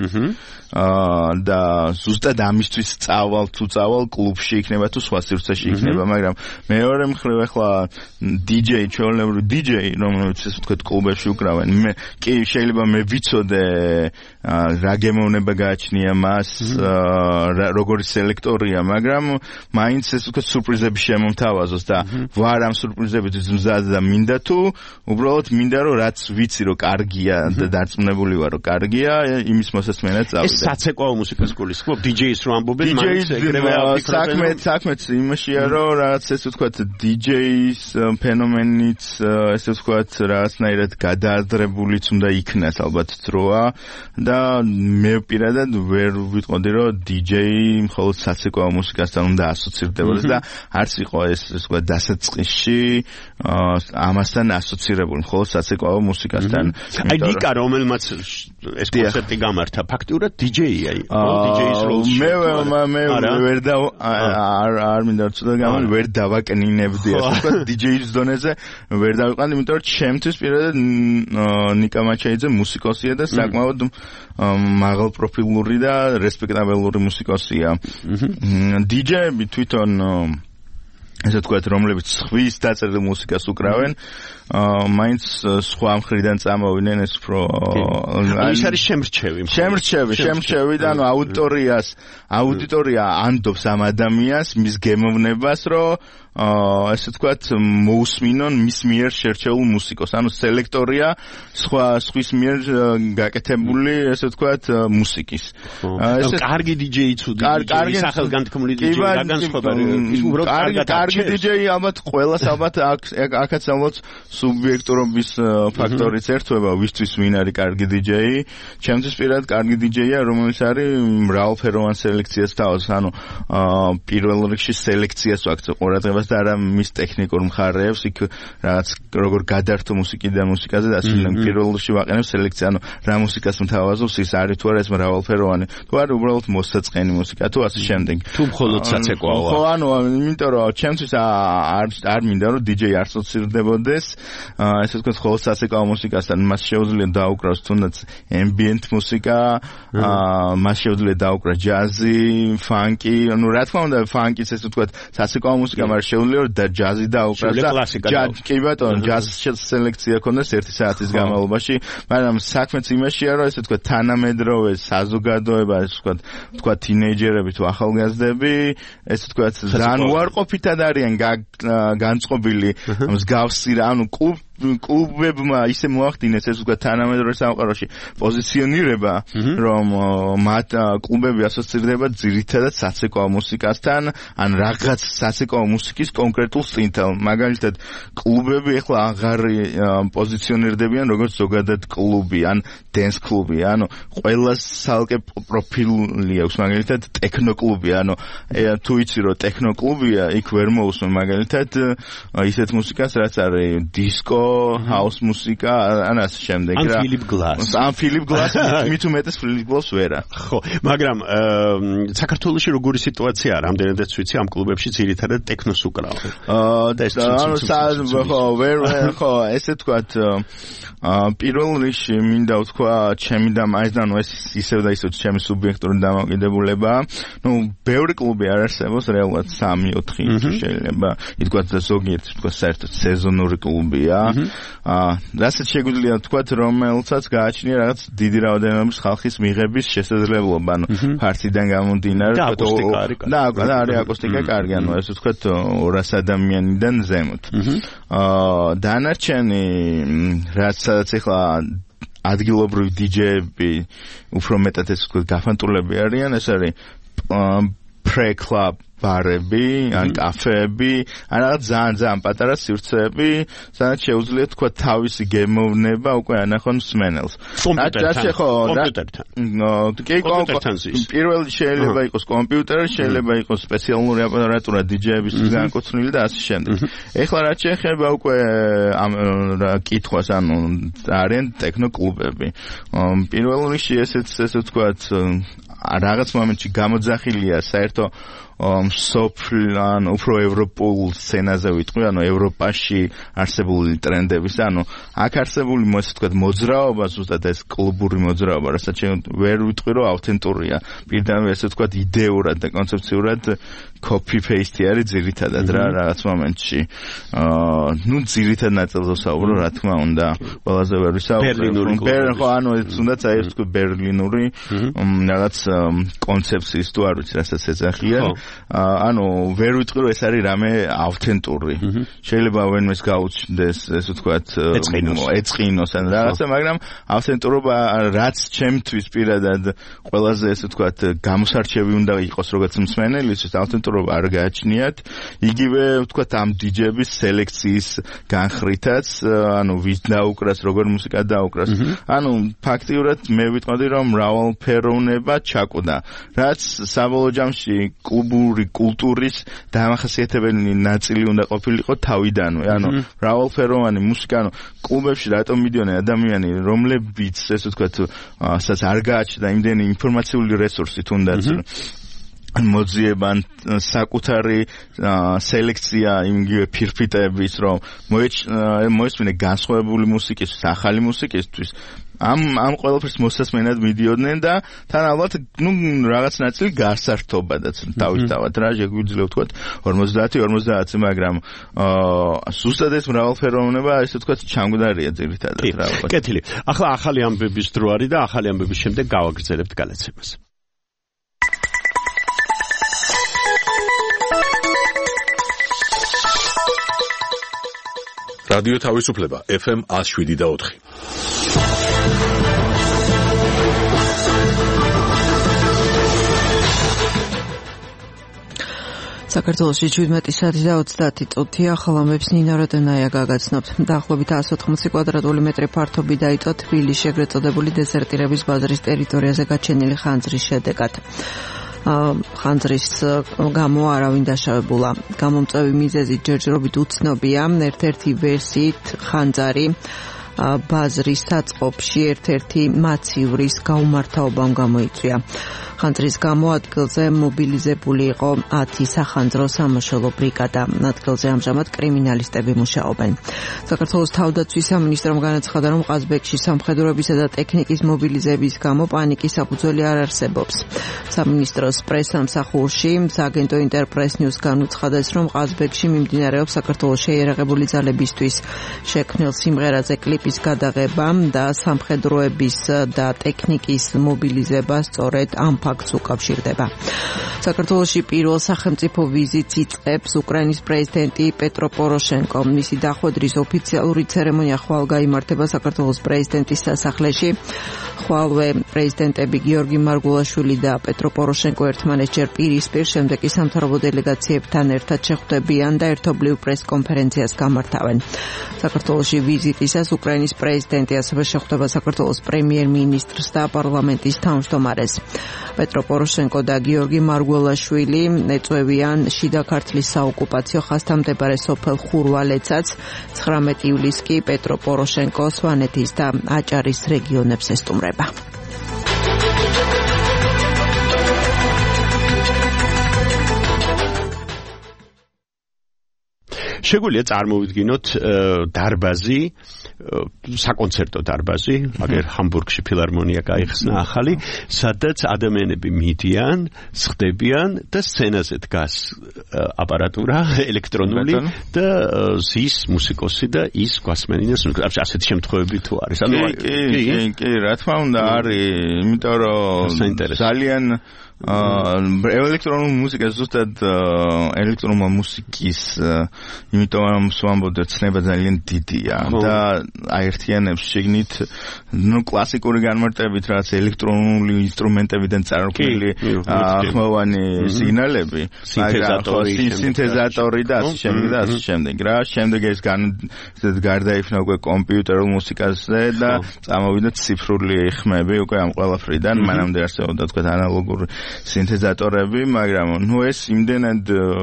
და ზუსტად ამისთვის წავალ თუ წავალ კლუბში იქნება თუ სხვა სივრცეში იქნება, მაგრამ მეორე მხრივ ახლა დი ჯეი, ჩვეულებრივი დი ჯეი, რომელიც ეს ვთქვათ კლუბებში უკრავენ, მე კი შეიძლება მე ვიცოდე რა გემოვნება გააჩნია მას, როგორი სელექტორია, მაგრამ მაინც ეს ვთქვათ სურპრიზები შემომთავაზოს და ვარ ამ სურპრიზებით მზად და მინდა თუ უბრალოდ მინდა რომ რაც ვიცი რომ კარგია და დარწმუნებული ვარ რომ კარგია, იმის მოსასმენად წავიდე. საცეკვაო მუსიკას გულისხმობ, დი ჯეის რო ამბობენ, მაინც ეგრევე საქმეც საქმეც იმაშია, რომ რაღაც ესე ვთქვათ დი ჯეის ფენომენიც ესე ვთქვათ რაღაცნაირად გადააზრებულიც უნდა იქნას ალბათ დროა და მე პირადად ვერ ვიტყოდი რომ დი ჯეი მხოლოდ საცეკვაო მუსიკასთან უნდა ასოცირდებოდეს და არც იყო ეს ესე ვთქვათ დასაწყისში ამასთან ასოცირებული, მხოლოდ საცეკვაო მუსიკასთან. აი ნიკა რომელმაც ეს კონცერტი გამართა ფაქტურად დი ჯეია იყო, დი ჯეის როლში. მე მე ვერ და არ არ მინდა ცოტა გამარ ვერ დავაკნინებდი ასე ვთქვათ დი ჯეის დონეზე ვერ დავიყავ, იმიტომ რომ ჩემთვის პირადად ნიკა მაჩაიძე მუსიკოსია და საკმაოდ მაღალ პროფილური და რესპექტაბელური მუსიკოსია. დი ჯეები თვითონ ესე თქვათ, რომლებიც ხვის დაწერილ მუსიკას უკრავენ, აა მაინც სხვა მხრიდან წამოვიდნენ ეს უფრო ის არის შემრჩევი. შემრჩევი, შემრჩევი და ანუ აუდიტორიას, აუდიტორია ანდობს ამ ადამიანს, მის გემოვნებას, რომ აა ესე თქვათ, მოусმინონ მის მიერ შერჩეულ მუსიკოს. ანუ სელექტორია სხვა სხვის მიერ გაკეთებული, ესე თქვათ, მუსიკის. ეს კარგი დიჯეი თუ დიჯეი, სახელგანთქმული დიჯეი, რაგანსხვავდება? ის უბრალოდ კარგად კარგი დიჯეი ალბათ ყველას ალბათ აქაც ალბათ სუბიექტურობის ფაქტორიც ერთვება, ვისთვის ვინ არის კარგი დიჯეი. ჩემთვის პირად კარგი დიჯეია, რომელიც არის მრავალფეროვან სელექციას თავს, ანუ პირველ რიგში სელექციას ვაქცევ ყურადღებას და არა მის ტექნიკურ მხარეებს, იქ რაღაც როგორ გადართო მუსიკიდან მუსიკაზე და ასე პირველ რიგში ვაყენებ სელექცია, ანუ რა მუსიკას მთავაზობს, ის არის თუ არა ეს მრავალფეროვანი, თუ არა უბრალოდ მოსაწყენი მუსიკა, თუ ასე შემდეგ. თუ მხოლოდ საცეკვაოა. ხო, ანუ იმიტომ რომ ჩემთვის არ არ მინდა რომ დიჯეი არ ასოცირდებოდეს, ესე ვთქვათ, ხოლმე საცეკვაო მუსიკასთან, მას შეუძლია დაუკრავს თუნდაც ambient მუსიკა, მას შეუძლია დაუკრა ჯაზი, ფანკი, ანუ რა თქმა უნდა, ფანკიც ესე ვთქვათ, საცეკვაო მუსიკა, მაგრამ შეუძლია და ჯაზი დაუკრას და ჯაზი, კი ბატონო, ჯაზის სელექცია ქონდეს ერთი საათის განმავლობაში, მაგრამ საქმეც იმაშია, რომ ესე ვთქვათ, თანამედროვე საზოგადოება, ესე ვთქვათ, ვთქვათ თინეიჯერები თუ ახალგაზრდები, ესე ვთქვათ, ძალიან უარყოფითად არიან განწყობილი მსგავსი, ანუ კლუბ კლუბებმა ისე მოახდინეს ეს უკვე თანამედროვე სამყაროში პოზიციონირება, რომ მათ კლუბები ასოცირდება ძირითადად საცეკვაო მუსიკასთან, ან რაღაც საცეკვაო მუსიკის კონკრეტულ სტილთან. მაგალითად, კლუბები ახლა აღარ პოზიციონირდებიან როგორც ზოგადად კლუბი, ან დენს კლუბი, ანუ ყველას ცალკე პროფილი აქვს, მაგალითად ტექნო კლუბი, ანუ თუ იცი რომ ტექნო კლუბია, იქ ვერ მოусმენ მაგალითად ისეთ მუსიკას, რაც არის დისკო, house მუსიკა, ან ასე შემდეგ რა. ან Philip Glass. ან Philip Glass, მით უმეტეს Philip Glass ვერა. ხო, მაგრამ საქართველოში როგორი სიტუაციაა? რამდენადაც ვიცი, ამ კლუბებში ძირითადად ტექნოს უკრავენ. ანუ ხო, ვერ ხო, ესე თქვათ, პირველ რიგში მინდა ვთქვა, ჩემი და მაინც ეს ისევ და ისევ ჩემი სუბიექტური დამოკიდებულება. ნუ, ბევრი კლუბი არ არსებობს, რეალურად სამი ოთხი შეიძლება. ითქვათ, ზოგიერთი თქვა საერთოდ სეზონური კლუბია. აა, რასაც შეგვიძლია ვთქვათ, რომელსაც გააჩნია რაღაც დიდი რაოდენობის ხალხის მიღების შესაძლებლობა, ანუ ფართიდან გამომდინარე, და აკუსტიკა არის კარგი. და არის აკუსტიკა კარგი, ანუ ესე ვთქვათ, ორასი ადამიანიდან ზემოთ. აა, დანარჩენი რაც სადაც ახლა ადგილობრივი დიჯეები უფრო მეტად ეს ვთქვათ, გაფანტულები არიან, ეს არის pre-club ბარები, ან კაფეები, ან რაღაც ძალიან ძალიან პატარა სივრცეები, სადაც შეუძლია თქვა თავისი გემოვნება უკვე ანახონ მსმენელს. კომპიუტერთან. კომპიუტერთან. პირველი შეიძლება იყოს კომპიუტერი, შეიძლება იყოს სპეციალური აპარატურა დიჯეებისთვის განკუთვნილი და ასე შემდეგ. ეხლა რაც შეეხება უკვე ამ კითხვას, ანუ არიან ტექნო კლუბები. პირველ რიგში ესეც ესე ვთქვათ, რაღაც მომენტში გამოძახილია საერთო სოფლან უფრო ევროპულ სცენაზე ვიტყვი, ანუ ევროპაში არსებული ტრენდების, ანუ აქ არსებული ასე ვთქვათ მოძრაობა, ზუსტად ეს კლუბური მოძრაობა, რასაც ვერ ვიტყვი, რომ ავთენტურია. პირდაპირ ასე ვთქვათ, იდეურად და კონცეფციურად copy paste არის ძირითადად რა რაღაც მომენტში. აა, ნუ ძირითად ნაწილზე ვსაუბრო, რა თქმა უნდა, ყველაზე ვერ ვისაუბრო. ხო, ანუ ეს თუნდაც აი ეს ვთქვი ბერლინური რაღაც კონცეფციის თუ არ ვიცი, რასაც ეძახიან. ანუ ვერ ვიტყვი რომ ეს არის რამე ავთენტური. შეიძლება ვენმეს გაუჩნდეს ესე ვთქვათ ეწყინოს ან რაღაცა, მაგრამ ავთენტურობა რაც ჩემთვის პირადად ყველაზე ესე ვთქვათ გამოსარჩევი უნდა იყოს როგორც მსმენელისთვის, ავთენტურობა არ გააჩნიათ. იგივე ვთქვათ ამ დიჯეების სელექციის განხრითაც, ანუ ვის დაუკრას, როგორ მუსიკა დაუკრას. ანუ ფაქტიურად მე ვიტყოდი რომ მრავალფეროვნება ჩაკვდა, რაც საბოლოო ჯამში კლუბური კულტურის დამახასიათებელი ნაწილი უნდა ყოფილიყო თავიდანვე. ანუ მრავალფეროვანი მუსიკა, ანუ კლუბებში რატომ მიდიან ადამიანები, რომლებიც ესე ვთქვათ, სადაც არ გააჩნდა იმდენი ინფორმაციული რესურსი თუნდაც მოძიებან საკუთარი სელექცია იმგივე ფირფიტების, რომ მოესმინე განსხვავებული მუსიკისთვის, ახალი მუსიკისთვის, ამ ამ ყველაფერს მოსასმენად მიდიოდნენ და თან ალბათ ნუ რაღაც ნაწილი გასართობადაც დავისთავად რა შეგვიძლია ვთქვათ ორმოცდაათი ორმოცდაათი მაგრამ აა ზუსტად ეს მრავალფეროვნება ესე ვთქვათ ჩამგვდარია ძირითადად რა ალბათ. კეთილი. ახლა ახალი ამბების დრო არის და ახალი ამბების შემდეგ გავაგრძელებთ განაცემას. რადიო თავისუფლება ეფ ემ one oh seven და ოთხი. საქართველოში შვიდმეტი საათი და ოცდაათი წუთია. ახალ ამბებს ნინა როდენაია გაგაცნობთ. დაახლოებით one hundred eighty კვადრატული მეტრი ფართობი დაიწვა თბილისში ეგრეთ წოდებული დეზერტირების ბაზრის ტერიტორიაზე გაჩენილი ხანძრის შედეგად. ხანძრის გამო არავინ დაშავებულა. გამომწვევი მიზეზი ჯერჯერობით უცნობია. ერთ-ერთი ვერსიით ხანძარი ბაზრის საწყობში ერთ-ერთი მაცივრის გაუმართავობამ გამოიწვია. ხანძრის გამო ადგილზე მობილიზებული იყო ათი სახანძრო სამაშველო ბრიგადა. ადგილზე ამჟამად კრიმინალისტები მუშაობენ. საქართველოს თავდაცვის სამინისტრომ განაცხადა, რომ ყაზბეგში სამხედროებისა და ტექნიკის მობილიზების გამო პანიკის საფუძველი არ არსებობს. სამინისტროს პრესსამსახურში სააგენტო ინტერპრეს ნიუს განუცხადეს, რომ ყაზბეგში მიმდინარეობს საქართველოს შეიარაღებული ძალებისთვის შექმნილ სიმღერაზე კლიპის გადაღება და სამხედროების და ტექნიკის მობილიზება სწორედ ამ ფაქტს უკავშირდება. საქართველოში პირველ სახელმწიფო ვიზიტს იწყებს უკრაინის პრეზიდენტი პეტრო პოროშენკო. მისი დახვედრის ოფიციალური ცერემონია ხვალ გაიმართება საქართველოს პრეზიდენტის სასახლეში. ხვალვე პრეზიდენტები გიორგი მარგულაშვილი და პეტრო პოროშენკო ერთმანეთს პირისპირ, შემდეგ კი სამთავრობო დელეგაციებთან ერთად შეხვდებიან და ერთობლივ პრესკონფერენციას გამართავენ. საქართველოში ვიზიტისას უკრაინის პრეზიდენტი ასევე შეხვდება საქართველოს პრემიერ-მინისტრს და პარლამენტის თავმჯდომარეს. პეტრო პოროშენკო და გიორგი მარგულაშვილი ეწევიან შიდა ქართლის საოკუპაციო ხაზთან მდებარე სოფელ ხურვალეცაც. ცხრამეტი ივლისს კი პეტრო პოროშენკო სვანეთის და აჭარის რეგიონებს ესტუმრება. შეგვიძლია წარმოვიდგინოთ დარბაზი, საკონცერტო დარბაზი, აგერ ჰამბურგში ფილარმონია გაიხსნა ახალი, სადაც ადამიანები მიდიან, სხდებიან და სცენაზე დგას აპარატურა ელექტრონული და ის მუსიკოსი და ის გვასმენინებს. ასეთი შემთხვევები თუ არის? ანუ კი, კი, კი, რა თქმა უნდა არის, იმიტომ რომ ძალიან ელექტრონული მუსიკა ზუსტად ელექტრონული მუსიკის იმიტომ რომ ვამბობთ ცნება ძალიან დიდია და აერთიანებს შეგნით ნუ კლასიკური განმარტებით რაც ელექტრონული ინსტრუმენტებიდან წარმოქმნილი ხმოვანი სიგნალები, სინთეზატორი და ასე შემდეგ და ასე შემდეგ რა. შემდეგ ეს გარდაიფნა უკვე კომპიუტერულ მუსიკაზე და წამოვიდა ციფრული ხმები უკვე ამ ყველაფრიდან. მანამდე არსებობდა თქვა ანალოგური სინთეზატორები, მაგრამ ნუ ეს იმდენად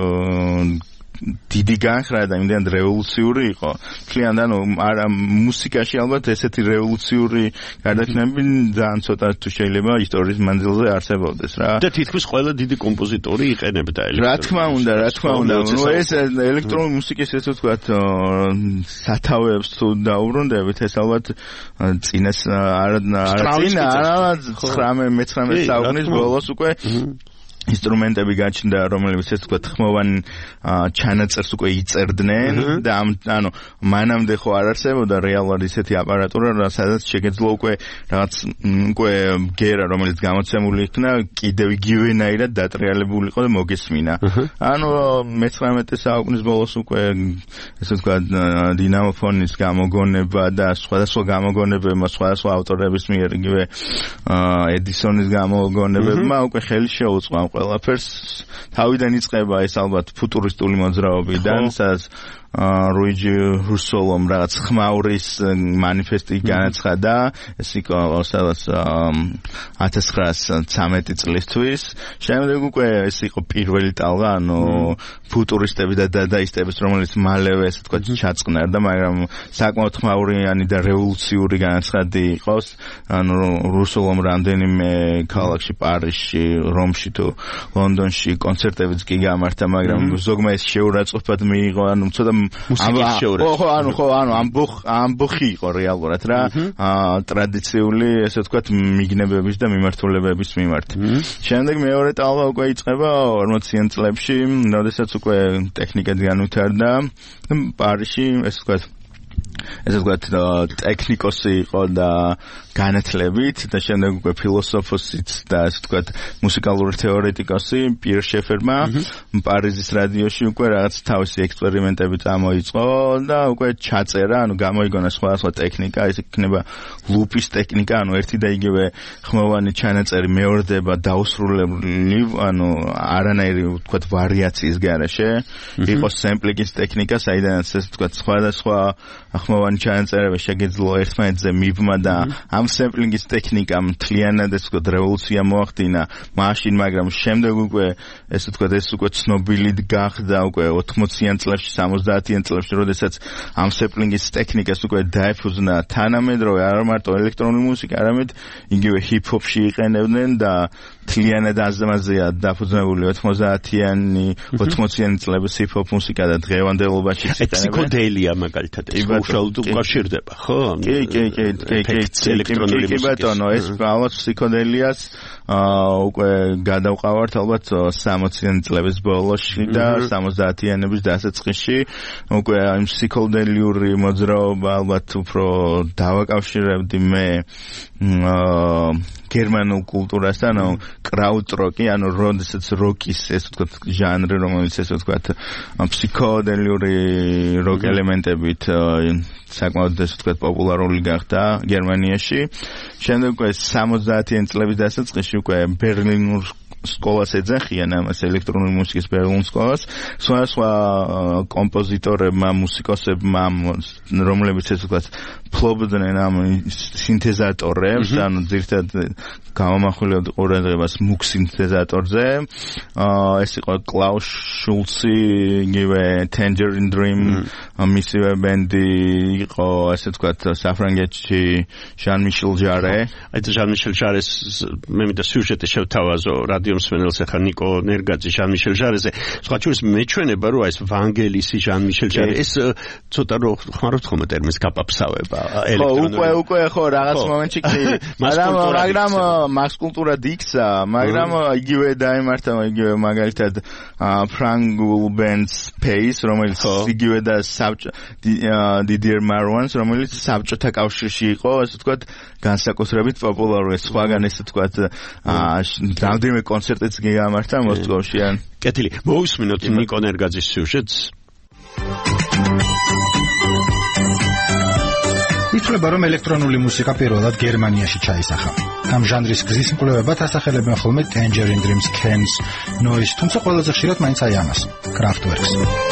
დიდი განხრა და იმდენად რევოლუციური იყო. მთლიანად ანუ არა მუსიკაში ალბათ ესეთი რევოლუციური გარდაქმნები ძალიან ცოტა თუ შეიძლება ისტორიის მანძილზე არსებობდეს რა. და თითქმის ყველა დიდი კომპოზიტორი იყენებდა ელექტრონულ. რა თქმა უნდა, რა თქმა უნდა. ნუ ეს ელექტრონული მუსიკის ესე ვთქვათ სათავეებს თუ დაუბრუნდებით, ეს ალბათ წინას არა არა წინა არა ცხრამეტ-მეცხრამეტ საუკუნის ბოლოს უკვე ინსტრუმენტები გაჩნდა, რომლებიც ეს თქვა ხმოვანი ჩანაწერს უკვე იწერდნენ და ამ ანუ მანამდე ხო არ არსებობდა რეალურად ისეთი აპარატურა, სადაც შეგეძლო უკვე რაღაც უკვე გერა, რომელიც გამოცემული იქნა, კიდევ იგივენაირად დატრიალებული იყო და მოგესმინა. ანუ მეცხრამეტე საუკუნის ბოლოს უკვე ესე ვთქვა დინამოფონის გამოგონება და სხვადასხვა გამოგონებებმა, სხვადასხვა ავტორების მიერ იგივე ედისონის გამოგონებებმა უკვე ხელი შეუწყო ყველაფერს. თავიდან იწყება ეს ალბათ ფუტურისტული მოძრაობიდან, სადაც რუიჯი რუსოლომ რაღაც ხმაურის მანიფესტი განაცხადა. ეს იყო სადაც ათას ცხრაასი ცამეტი წლისთვის. შემდეგ უკვე ეს იყო პირველი ტალღა, ანუ ფუტურისტები და დადაისტების, რომელიც მალევე ესე თქვა ჩაწყნარდა, მაგრამ საკმაოდ ხმაურიანი და რევოლუციური განაცხადი იყოს. ანუ რუსოლომ რამდენიმე ქალაქში, პარიზში, რომში თუ ლონდონში კონცერტებიც კი გამართა, მაგრამ ზოგმა ეს შეურაცხყოფად მიიღო, ანუ ცოტა მუსიკის შეურაცხყოფა. ხო, ანუ ხო, ანუ ამბოხ ამბოხი იყო რეალურად რა, ტრადიციული, ესე ვთქვათ, მიგნებების და მიმართულებების მიმართ. შემდეგ მეორე ტალღა უკვე იწყება ორმოციან წლებში, როდესაც უკვე ტექნიკა განვითარდა. პარიზში, ესე ვთქვათ, ესე ვთქვათ, ტექნიკოსი იყო და განათლებით და შემდეგ უკვე ფილოსოფოსიც და ასე ვთქვათ მუსიკალური თეორეტიკოსი პირ შეფერმა პარიზის რადიოში უკვე რაღაც თავისი ექსპერიმენტები წამოიწყო და უკვე ჩაწერა, ანუ გამოიგონა სხვადასხვა ტექნიკა, ეს იქნება ლუპის ტექნიკა, ანუ ერთი და იგივე ხმოვანი ჩანაწერი მეორდება დაუსრულებელი, ანუ არანაირი ვთქვათ ვარიაციის გარეშე, იყო სემპლინგის ტექნიკა, საიდანაც ასე ვთქვათ სხვადასხვა ხმოვანი ჩანაწერები შეგეძლო ერთმანეთზე მიბმა და ამ სემპლინგის ტექნიკამ მთლიანად ეს ვთქვათ რევოლუცია მოახდინა მაშინ, მაგრამ შემდეგ უკვე ესე ვთქვათ ეს უკვე ცნობილი გახდა უკვე ოთხმოციან წლებში, სამოცდაათიან წლებში, როდესაც ამ სემპლინგის ტექნიკას უკვე დაეფუძნა თანამედროვე არა მარტო ელექტრონული მუსიკა, არამედ იგივე ჰიპ-ჰოპში იყენებდნენ და მთლიანად აზმაზეა დაფუძნებული ოთხმოცდაათიანი ოთხმოციანი წლების ჰიპ-ჰოპ მუსიკა და დღევანდელობაში იყენებენ. ფსიქოდელია მაგალითად ეს უშუალოდ უკავშირდება, ხო? კი, კი, კი, კი, კი, ელექტრონული მუსიკის. კი, ბატონო, ეს ალბათ ფსიქოდელიას უკვე გადავყავართ ალბათ სამოციანი წლების ბოლოში და სამოცდაათიანების დასაწყისში. უკვე იმ ფსიქოდელიური მოძრაობა ალბათ უფრო დავაკავშირებდი მე გერმანულ კულტურასთან, ანუ კრაუტროკი, ანუ როდესაც როკის ეს ვთქვათ ჟანრი, რომელიც ეს ვთქვათ ფსიქოდელიური როკ ელემენტებით საკმაოდ ეს ვთქვათ პოპულარული გახდა გერმანიაში. შემდეგ უკვე სამოცდაათიანი წლების დასაწყისში უკვე ბერლინურ სკოლას ეძახიან ამას ელექტრონული მუსიკის ბერლინ სკოლას. სხვადასხვა კომპოზიტორებმა, მუსიკოსებმა, რომლებიც ეს ვთქვათ ფლობდნენ ამ სინთეზატორებს, ანუ ძირითადად გამომახვილებდა ყურადღებას მუქ სინთეზატორზე. ეს იყო კლაუს შულცი, იგივე Tangerine Dream, მისივე ბენდი იყო, ასე ვთქვათ, საფრანგეთში ჟან მიშელ ჟარე. აი ეს ჟან მიშელ ჟარეს მე მინდა სიუჟეტი შევთავაზო რადიო მსმენელს, ახლა ნიკო ნერგაძე ჟან მიშელ ჟარეზე. სხვა შორის მეჩვენება რომ ეს ვანგელისი ჟან მიშელ ჟარე ეს ცოტა რო ხმარობთ ხოლმე ტერმინს გაპაფსავება ელექტრონული. უკვე უკვე ხო რაღაც მომენტში კი. მაგრამ მაგრამ მას კულტურა დიქცა, მაგრამ იგივე დაემართა იგივე მაგალითად ფრანგულ ბენდ Space, რომელიც იგივე და Didier Marwans, რომელიც საბჭოთა კავშირში იყო, ასე ვთქვათ, განსაკუთრებით პოპულარული. სხვაგან ესე ვთქვათ, რამდენიმე კონცერტიც გამართა მოსკოვში. კეთილი. მოусმინოთ ნიკო ნერგაძის სიუჟეტს. ითვლება, რომ ელექტრონული მუსიკა პირველად გერმანიაში ჩაისახა. ამ ჟანრის გზის მკვლევებად ასახელებენ ხოლმე Tangerine Dreams, Cans, Noise, თუმცა ყველაზე ხშირად მაინც აი ამას, Kraftwerks.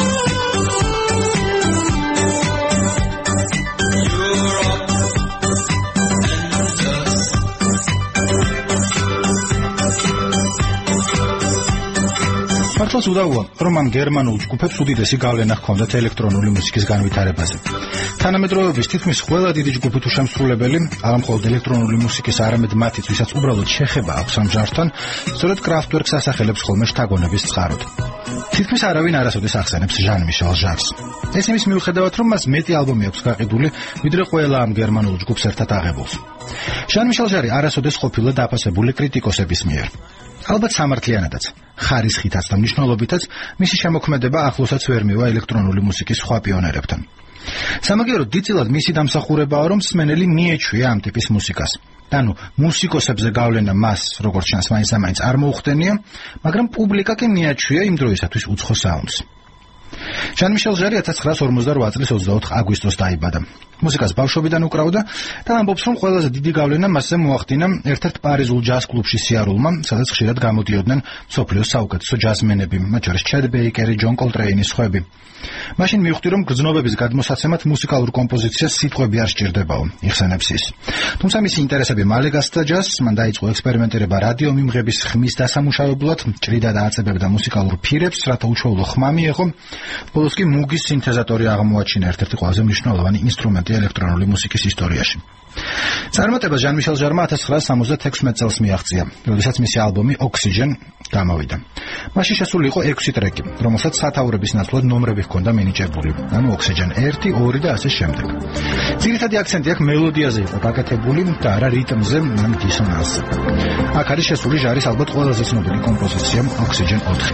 მართლაც უდავოა, რომ ამ გერმანულ ჯგუფებს უდიდესი გავლენა ჰქონდათ ელექტრონული მუსიკის განვითარებაზე. თანამედროვეობის თითქმის ყველა დიდი ჯგუფი თუ შემსრულებელი, არა მხოლოდ ელექტრონული მუსიკის, არამედ მათიც, ვისაც უბრალოდ შეხება აქვს ამ ჟანრთან, სწორედ Kraftwerks ასახელებს ხოლმე შთაგონების წყაროდ. თითქმის არავინ არასოდეს ახსენებს ჟან მიშელ ჟარს. ეს იმის მიუხედავად, რომ მას მეტი ალბომი აქვს გაყიდული, ვიდრე ყველა ამ გერმანულ ჯგუფს ერთად აღებულს. ჟან მიშელ ჟარი არასოდეს ყოფილა დაფასებული კრიტიკოსების მიერ. ალბათ სამართლიანადაც, ხარისხითაც და მნიშვნელობითაც მისი შემოქმედება ახლოსაც ვერ მივა ელექტრონული მუსიკის სხვა პიონერებთან. სამაგიეროდ დიდწილად მისი დამსახურებაა, რომ მსმენელი მიეჩვია ამ ტიპის მუსიკას. ანუ მუსიკოსებზე გავლენა მას, როგორც ჩანს, მაინც ამაინც არ მოუხდენია, მაგრამ პუბლიკა კი მიაჩვია იმ დროისათვის უცხო საუნდს. ჟან მიშელ ჟარი ათას ცხრაას ორმოცდარვა წლის ოცდაოთხ აგვისტოს დაიბადა. მუსიკას ბავშვობიდან უკრავდა და ამბობს, რომ ყველაზე დიდი გავლენა მასზე მოახდინა ერთ-ერთ პარიზულ ჯაზ კლუბში სიარულმა, სადაც ხშირად გამოდიოდნენ მსოფლიოს საუკეთესო ჯაზმენები, მათ შორის ჩედ ბეიკერი, ჯონ კოლტრეინი, სხვები. მაშინ მივხვდი, რომ გრძნობების გადმოსაცემად მუსიკალურ კომპოზიციას სიტყვები არ სჭირდებაო, იხსენებს ის. თუმცა მისი ინტერესები მალე გასცდა ჯაზს, მან დაიწყო ექსპერიმენტირება რადიო მიმღების ხმის დასამუშავებლად, ჭრიდა და აწებებდა მუსიკალურ ფირებს, რათა უჩვეულო ხმა მიეღო. ბოლოს კი მუგის სინთეზატორი აღმოაჩინა, ერთ-ერთი ყველაზე მნიშვნელოვანი ინსტრუმენტი ინსტრუმენტი ელექტრონული მუსიკის ისტორიაში. წარმატება ჟან-მიშელ ჟარმა ათას ცხრაასა სამოცდათექვსმეტ წელს მიაღწია, როდესაც მისი ალბომი Oxygen გამოვიდა. მასში შესული იყო ექვსი ტრეკი, რომელსაც სათაურების ნაცვლად ნომრები ჰქონდა მინიჭებული, ანუ Oxygen ერთი, ორი და ასე შემდეგ. ძირითადი აქცენტი აქ მელოდიაზე იყო გაკეთებული და არა რიტმზე ან დისონანსზე. აქ არის შესული ჟარის ალბათ ყველაზე ცნობილი კომპოზიცია Oxygen ოთხი.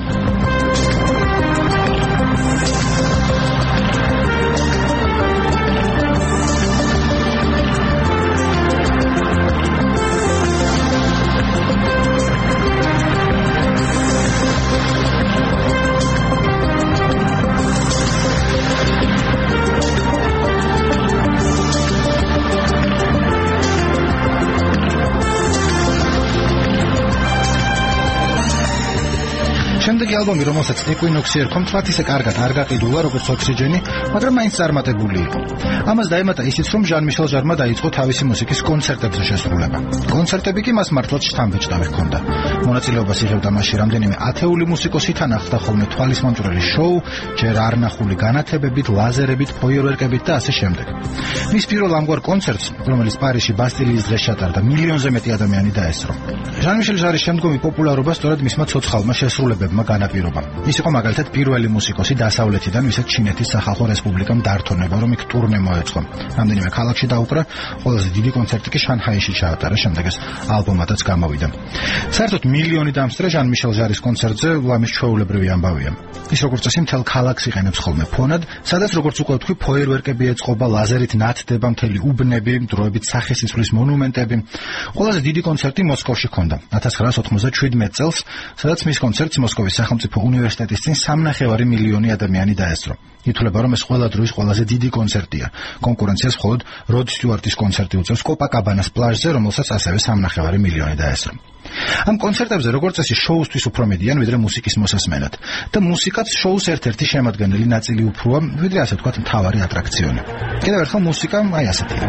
შემდეგი ალბომი, რომელსაც Equinox-ი ერქვა, თქვათ ისე კარგად არ გაყიდულა, როგორც Oxygen-ი, მაგრამ მაინც წარმატებული იყო. ამას დაემატა ისიც, რომ ჟან-მიშელ ჟარმა დაიწყო თავისი მუსიკის კონცერტებზე შესრულება. კონცერტები კი მას მართლაც შთამბეჭდავი ჰქონდა. მონაწილეობას იღებდა მასში რამდენიმე ათეული მუსიკოსი, თან ახლდა ხოლმე თვალისმომჭრელი შოუ, ჯერ არ ნახული განათებებით, ლაზერებით, ფოიერვერკებით და ასე შემდეგ. მის პირველ ამგვარ კონცერტს, რომელიც პარიზში ბასტილიის დღეს ჩატარდა, მილიონზე მეტი ადამიანი დაესწრო. ჟან-მიშელ ჟარის შემდგომი პოპულარობა სწორედ მისმა ცოცხალმა შესრულებებმა განაპირობა. ის იყო მაგალითად პირველი მუსიკოსი დასავლეთიდან, ვისაც ჩინეთის სახალხო რესპუბლიკამ დართონება, რომ იქ ტურნე მოეწყო. რამდენიმე ქალაქში დაუკრა, ყველაზე დიდი კონცერტი კი შანჰაიში ჩაატარა, შემდეგ ეს ალბომადაც გამოვიდა. საერთოდ მილიონი დამსწრე ჟან-მიშელ ჟარის კონცერტზე ლამის ჩვეულებრივი ამბავია. ის როგორც წესი მთელ ქალაქს იყენებს ხოლმე ფონად, სადაც როგორც უკვე ვთქვი, ფოიერვერკები ეწყობა, ლაზერით ნათდება მთელი უბნები, დროებით სახესიცვლის მონუმენტები. ყველაზე დიდი კონცერტი მოსკოვში ჰქონდა ათას ცხრაასა ოთხმოცდაშვიდმეტ წელს, სადაც მის კონცერტს მოსკოვის სახელმწიფო უნივერსიტეტის წინ სამნახევარი მილიონი ადამიანი დაესწრო. ითვლება, რომ ეს ყველა დროის ყველაზე დიდი კონცერტია. კონკურენციას მხოლოდ როდ სტიუარტის კონცერტი უწევს კოპაკაბანას პლაჟზე, რომელსაც ასევე სამნახევარი მილიონი დაესწრო. ამ კონცერტებზე როგორც წესი შოუსთვის უფრო მედიან, ვიდრე მუსიკის მოსასმენად. და მუსიკაც შოუს ერთ-ერთი შემადგენელი ნაწილი უფროა, ვიდრე ასე ვთქვათ, მთავარი ატრაქციონი. კიდევ ერთხელ მუსიკა აი ასეთია.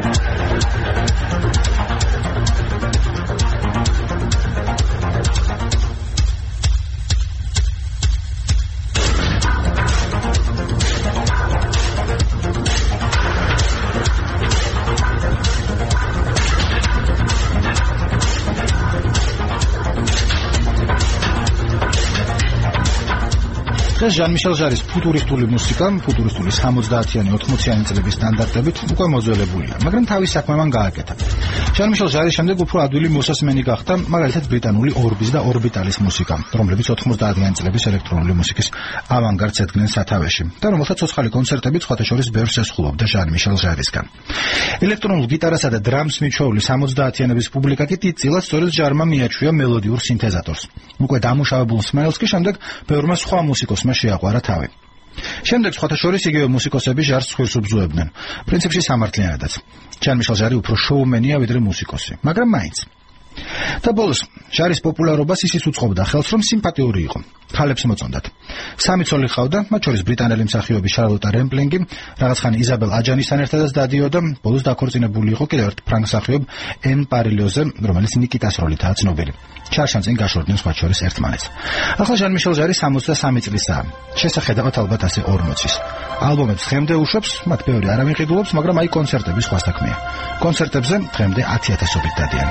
ეს ჟან-მიშელ ჟარის ფუტურისტული მუსიკა, ფუტურისტული სამოცდაათიანი ოთხმოციანი წლების სტანდარტებით უკვე მოძველებულია, მაგრამ თავის საქმე მან გააკეთა. ჟან-მიშელ ჟარის შემდეგ უფრო ადვილი მოსასმენი გახდა მაგალითად ბრიტანული ორბის და ორბიტალის მუსიკა, რომლებიც ოთხმოცდაათიანი წლების ელექტრონული მუსიკის ავანგარდს ედგნენ სათავეში და რომელთა ცოცხალი კონცერტებით სხვათა შორის ბევრს ესხულობდა ჟან-მიშელ ჟარისგან. ელექტრონულ გიტარასა და დრამს მიჩვეული სამოცდაათიანების პუბლიკა კი დიდწილად სწორედ ჟარმა მიაჩვია მელოდიურ სინთეზატორს. უკვე დამუშავებულ სმაილს კი შემდეგ ბევრმა სხვა მუსიკოსმა შეაყვარა თავი. შემდეგ სხვათა შორის იგივე მუსიკოსები ჟარს ცხვირს უბრძოებდნენ. პრინციპში სამართლიანადაც. ჟან-მიშელ ჟარი უფრო შოუმენია ვიდრე მუსიკოსი, მაგრამ მაინც. და ბოლოს ჟარის პოპულარობას ისიც უწყობდა ხელს, რომ სიმპათიური იყო. ქალებს მოწონდათ. სამი ცოლი ჰყავდა, მათ შორის ბრიტანელი მსახიობი შარლოტა რემპლინგი, რაღაც ხანი იზაბელ აჯანისთან ერთადაც დადიოდა, ბოლოს დაქორწინებული იყო კიდევ ერთ ფრანგ მსახიობ ენ პარილიოზე, რომელიც ნიკიტას როლითაა ცნობილი. ჩარშან წინ გაშორდნენ სხვათა შორის ერთმანეთს. ახლა ჟან-მიშელ ჟარი სამოცდასამი წლისაა. შესახედავად ალბათ ასე ორმოცის. ალბომებს დღემდე უშვებს, მათ ბევრი არ ამიყიდულობს, მაგრამ აი კონცერტები სხვა საქმეა. კონცერტებზე დღემდე ათი ათასობით დადიან.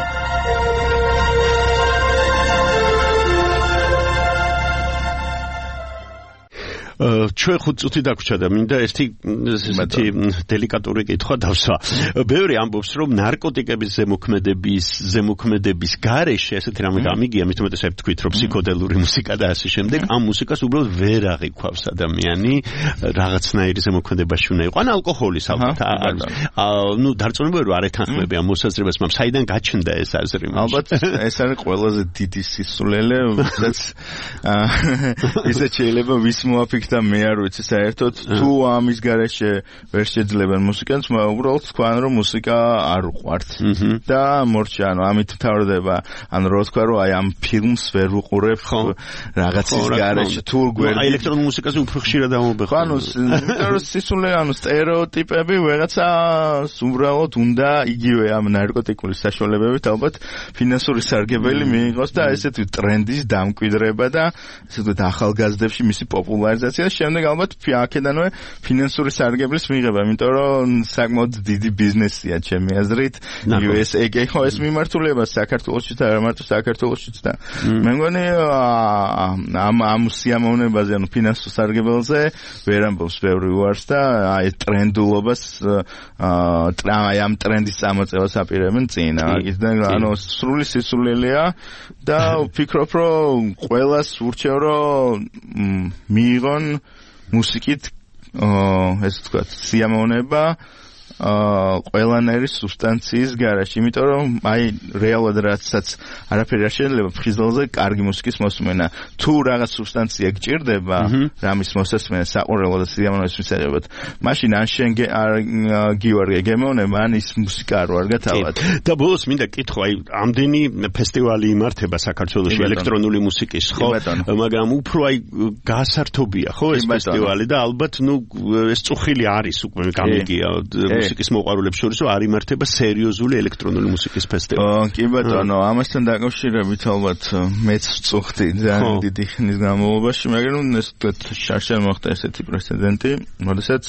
ჩვენ ხუთ წუთი დაგვრჩა და მინდა ერთი ესეთი დელიკატური კითხვა დავსვა. ბევრი ამბობს, რომ ნარკოტიკების ზემოქმედების ზემოქმედების გარეშე ესეთი რამე გამიგია, მით უმეტესად თქვით, რომ ფსიქოდელური მუსიკა და ასე შემდეგ, ამ მუსიკას უბრალოდ ვერ აღიქვავს ადამიანი, რაღაცნაირი ზემოქმედებაში უნდა იყო. ან ალკოჰოლის ალბათ არის. ნუ დარწმუნებული ვარ, არ ეთანხმები ამ მოსაზრებას, მაგრამ საიდან გაჩნდა ეს აზრი? ალბათ ეს არის ყველაზე დიდი სისულელე, ვისაც ისე შეიძლება ვის მოაფიქრა და მე არ ვიცი საერთოდ თუ ამის გარეშე ვერ შეძლებენ მუსიკას, მაგრამ უბრალოდ თქვენ რომ მუსიკა არ უყვართ და მორჩა, ანუ ამით მთავრდება, ანუ რო თქვა რომ აი ამ ფილმს ვერ უყურებ რაღაცის გარეშე თუ გვერდი აი ელექტრონულ მუსიკაზე უფრო ხშირად ამობეხო. ანუ სისულელე, ანუ სტერეოტიპები ვერაცას უბრალოდ უნდა იგივე ამ ნარკოტიკული საშუალებებით ალბათ ფინანსური სარგებელი მიიღოს და ესეთი ტრენდის დამკვიდრება და ესე ვთქვათ ახალგაზრდებში მისი პოპულარიზაცია ინფორმაცია და შემდეგ ალბათ აქედანვე ფინანსური სარგებლის მიღება, იმიტომ რომ საკმაოდ დიდი ბიზნესია ჩემი აზრით. იუ ეს ეი ხო ეს მიმართულება საქართველოშიც და არა მარტო საქართველოშიც და მე მგონი ამ ამ სიამოვნებაზე, ანუ ფინანსურ სარგებელზე ვერ ამბობს ბევრი უარს და აი ტრენდულობას აი ამ ტრენდის წამოწევას აპირებენ წინ. აქედან ანუ სრული სისულელეა და ვფიქრობ, რომ ყველას ურჩევ, რომ მიიღონ მუსიკით ეს თქვა სიამოვნება ყველანაირი სუბსტანციის გარშემო, იმიტომ რომ აი რეალურად რაცაც არაფერი არ შეიძლება ფხიზელზე კარგი მუსიკის მოსმენა. თუ რაღაც სუბსტანცია გჭირდება რამის მოსმენა საყურებლად და სიამოვნების მისაღებად, მაშინ ან შენ არ გივარგე გემოვნება, ან ის მუსიკა არ ვარგა თავად. და ბოლოს მინდა კითხო, აი ამდენი ფესტივალი იმართება საქართველოში ელექტრონული მუსიკის, ხო? მაგრამ უფრო აი გასართობია, ხო ეს ფესტივალი და ალბათ ნუ ეს წუხილი არის უკვე გამიგია მუსიკის მოყვარულებს შორის, რომ არ იმართება სერიოზული ელექტრონული მუსიკის ფესტივალი. კი ბატონო, ამასთან დაკავშირებით ალბათ მეც ვწუხდი ძალიან დიდი ხნის განმავლობაში, მაგრამ ეს შარშან მოხდა ესეთი პრეცედენტი, როდესაც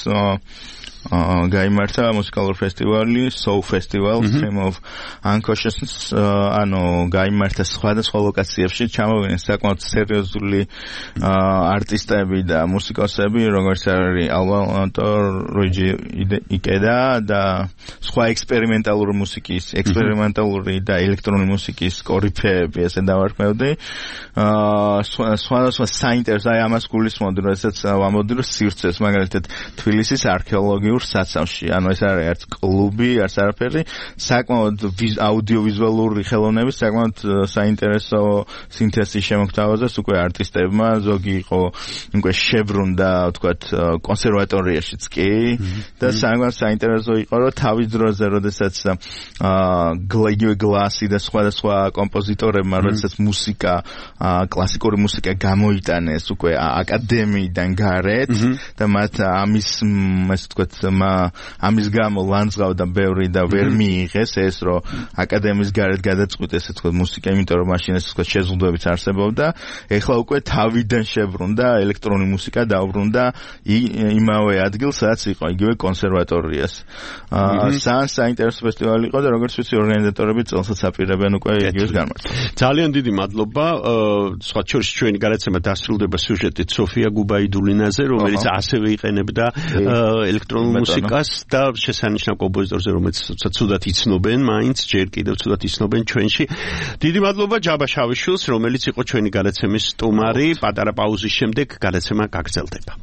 გაიმართა მუსიკალური ფესტივალი Soul Festival Theme of Unconsciousness, ანუ გაიმართა სხვადასხვა ლოკაციებში, ჩამოვიდნენ საკმაოდ სერიოზული არტისტები და მუსიკოსები, როგორც არის ალბათ როიჯი იკედა და სხვა ექსპერიმენტალური მუსიკის, ექსპერიმენტალური და ელექტრონული მუსიკის კორიფეები, ესე დავარქმევდი. სხვადასხვა საინტერესო, აი ამას გულისხმობდი, როდესაც ვამბობდი, რომ სივრცეს, მაგალითად თბილისის არქეოლოგიურ საცავში, ანუ ეს არის ერთ კლუბი, არც არაფერი, საკმაოდ აუდიოვიზუალური ხელოვნების საკმაოდ საინტერესო სინთეზის შემოგთავაზეს უკვე არტისტებმა, ზოგი იყო უკვე შებრუნდა, ვთქვათ, კონსერვატორიაშიც კი და საკმაოდ საინტერესო იყო, რომ თავის დროზე, როდესაც გლეგივე გლასი და სხვადასხვა კომპოზიტორებმა, როდესაც მუსიკა, კლასიკური მუსიკა გამოიტანეს უკვე აკადემიიდან გარეთ და მათ ამის ასე ვთქვათ ამის გამო ლანძღავდა ბევრი და ვერ მიიღეს ეს, რომ აკადემიის გარეთ გადაწყვიტეს ეს თქვა მუსიკა, იმიტომ რომ მაშინ ეს თქვა შეზღუდვებიც არსებობდა. ეხლა უკვე თავიდან შებრუნდა ელექტრონული მუსიკა, დაუბრუნდა იმავე ადგილს, სადაც იყო იგივე კონსერვატორიას. სან საინტერესო ფესტივალი იყო და როგორც ვიცი, ორგანიზატორები წელსაც აპირებენ უკვე იგივეს გამართვას. ძალიან დიდი მადლობა. სხვა შორის ჩვენი გადაცემა დასრულდება სიუჟეტით სოფია გუბაიდულინაზე, რომელიც ასევე იყენებდა ელექტრონულ მუსიკას და შესანიშნავ კომპოზიტორზე, რომელიც ცუდად იცნობენ, მაინც ჯერ კიდევ ცუდად იცნობენ ჩვენში. დიდი მადლობა ჯაბა შავიშვილს, რომელიც იყო ჩვენი გადაცემის სტუმარი. პატარა პაუზის შემდეგ გადაცემა გაგრძელდება.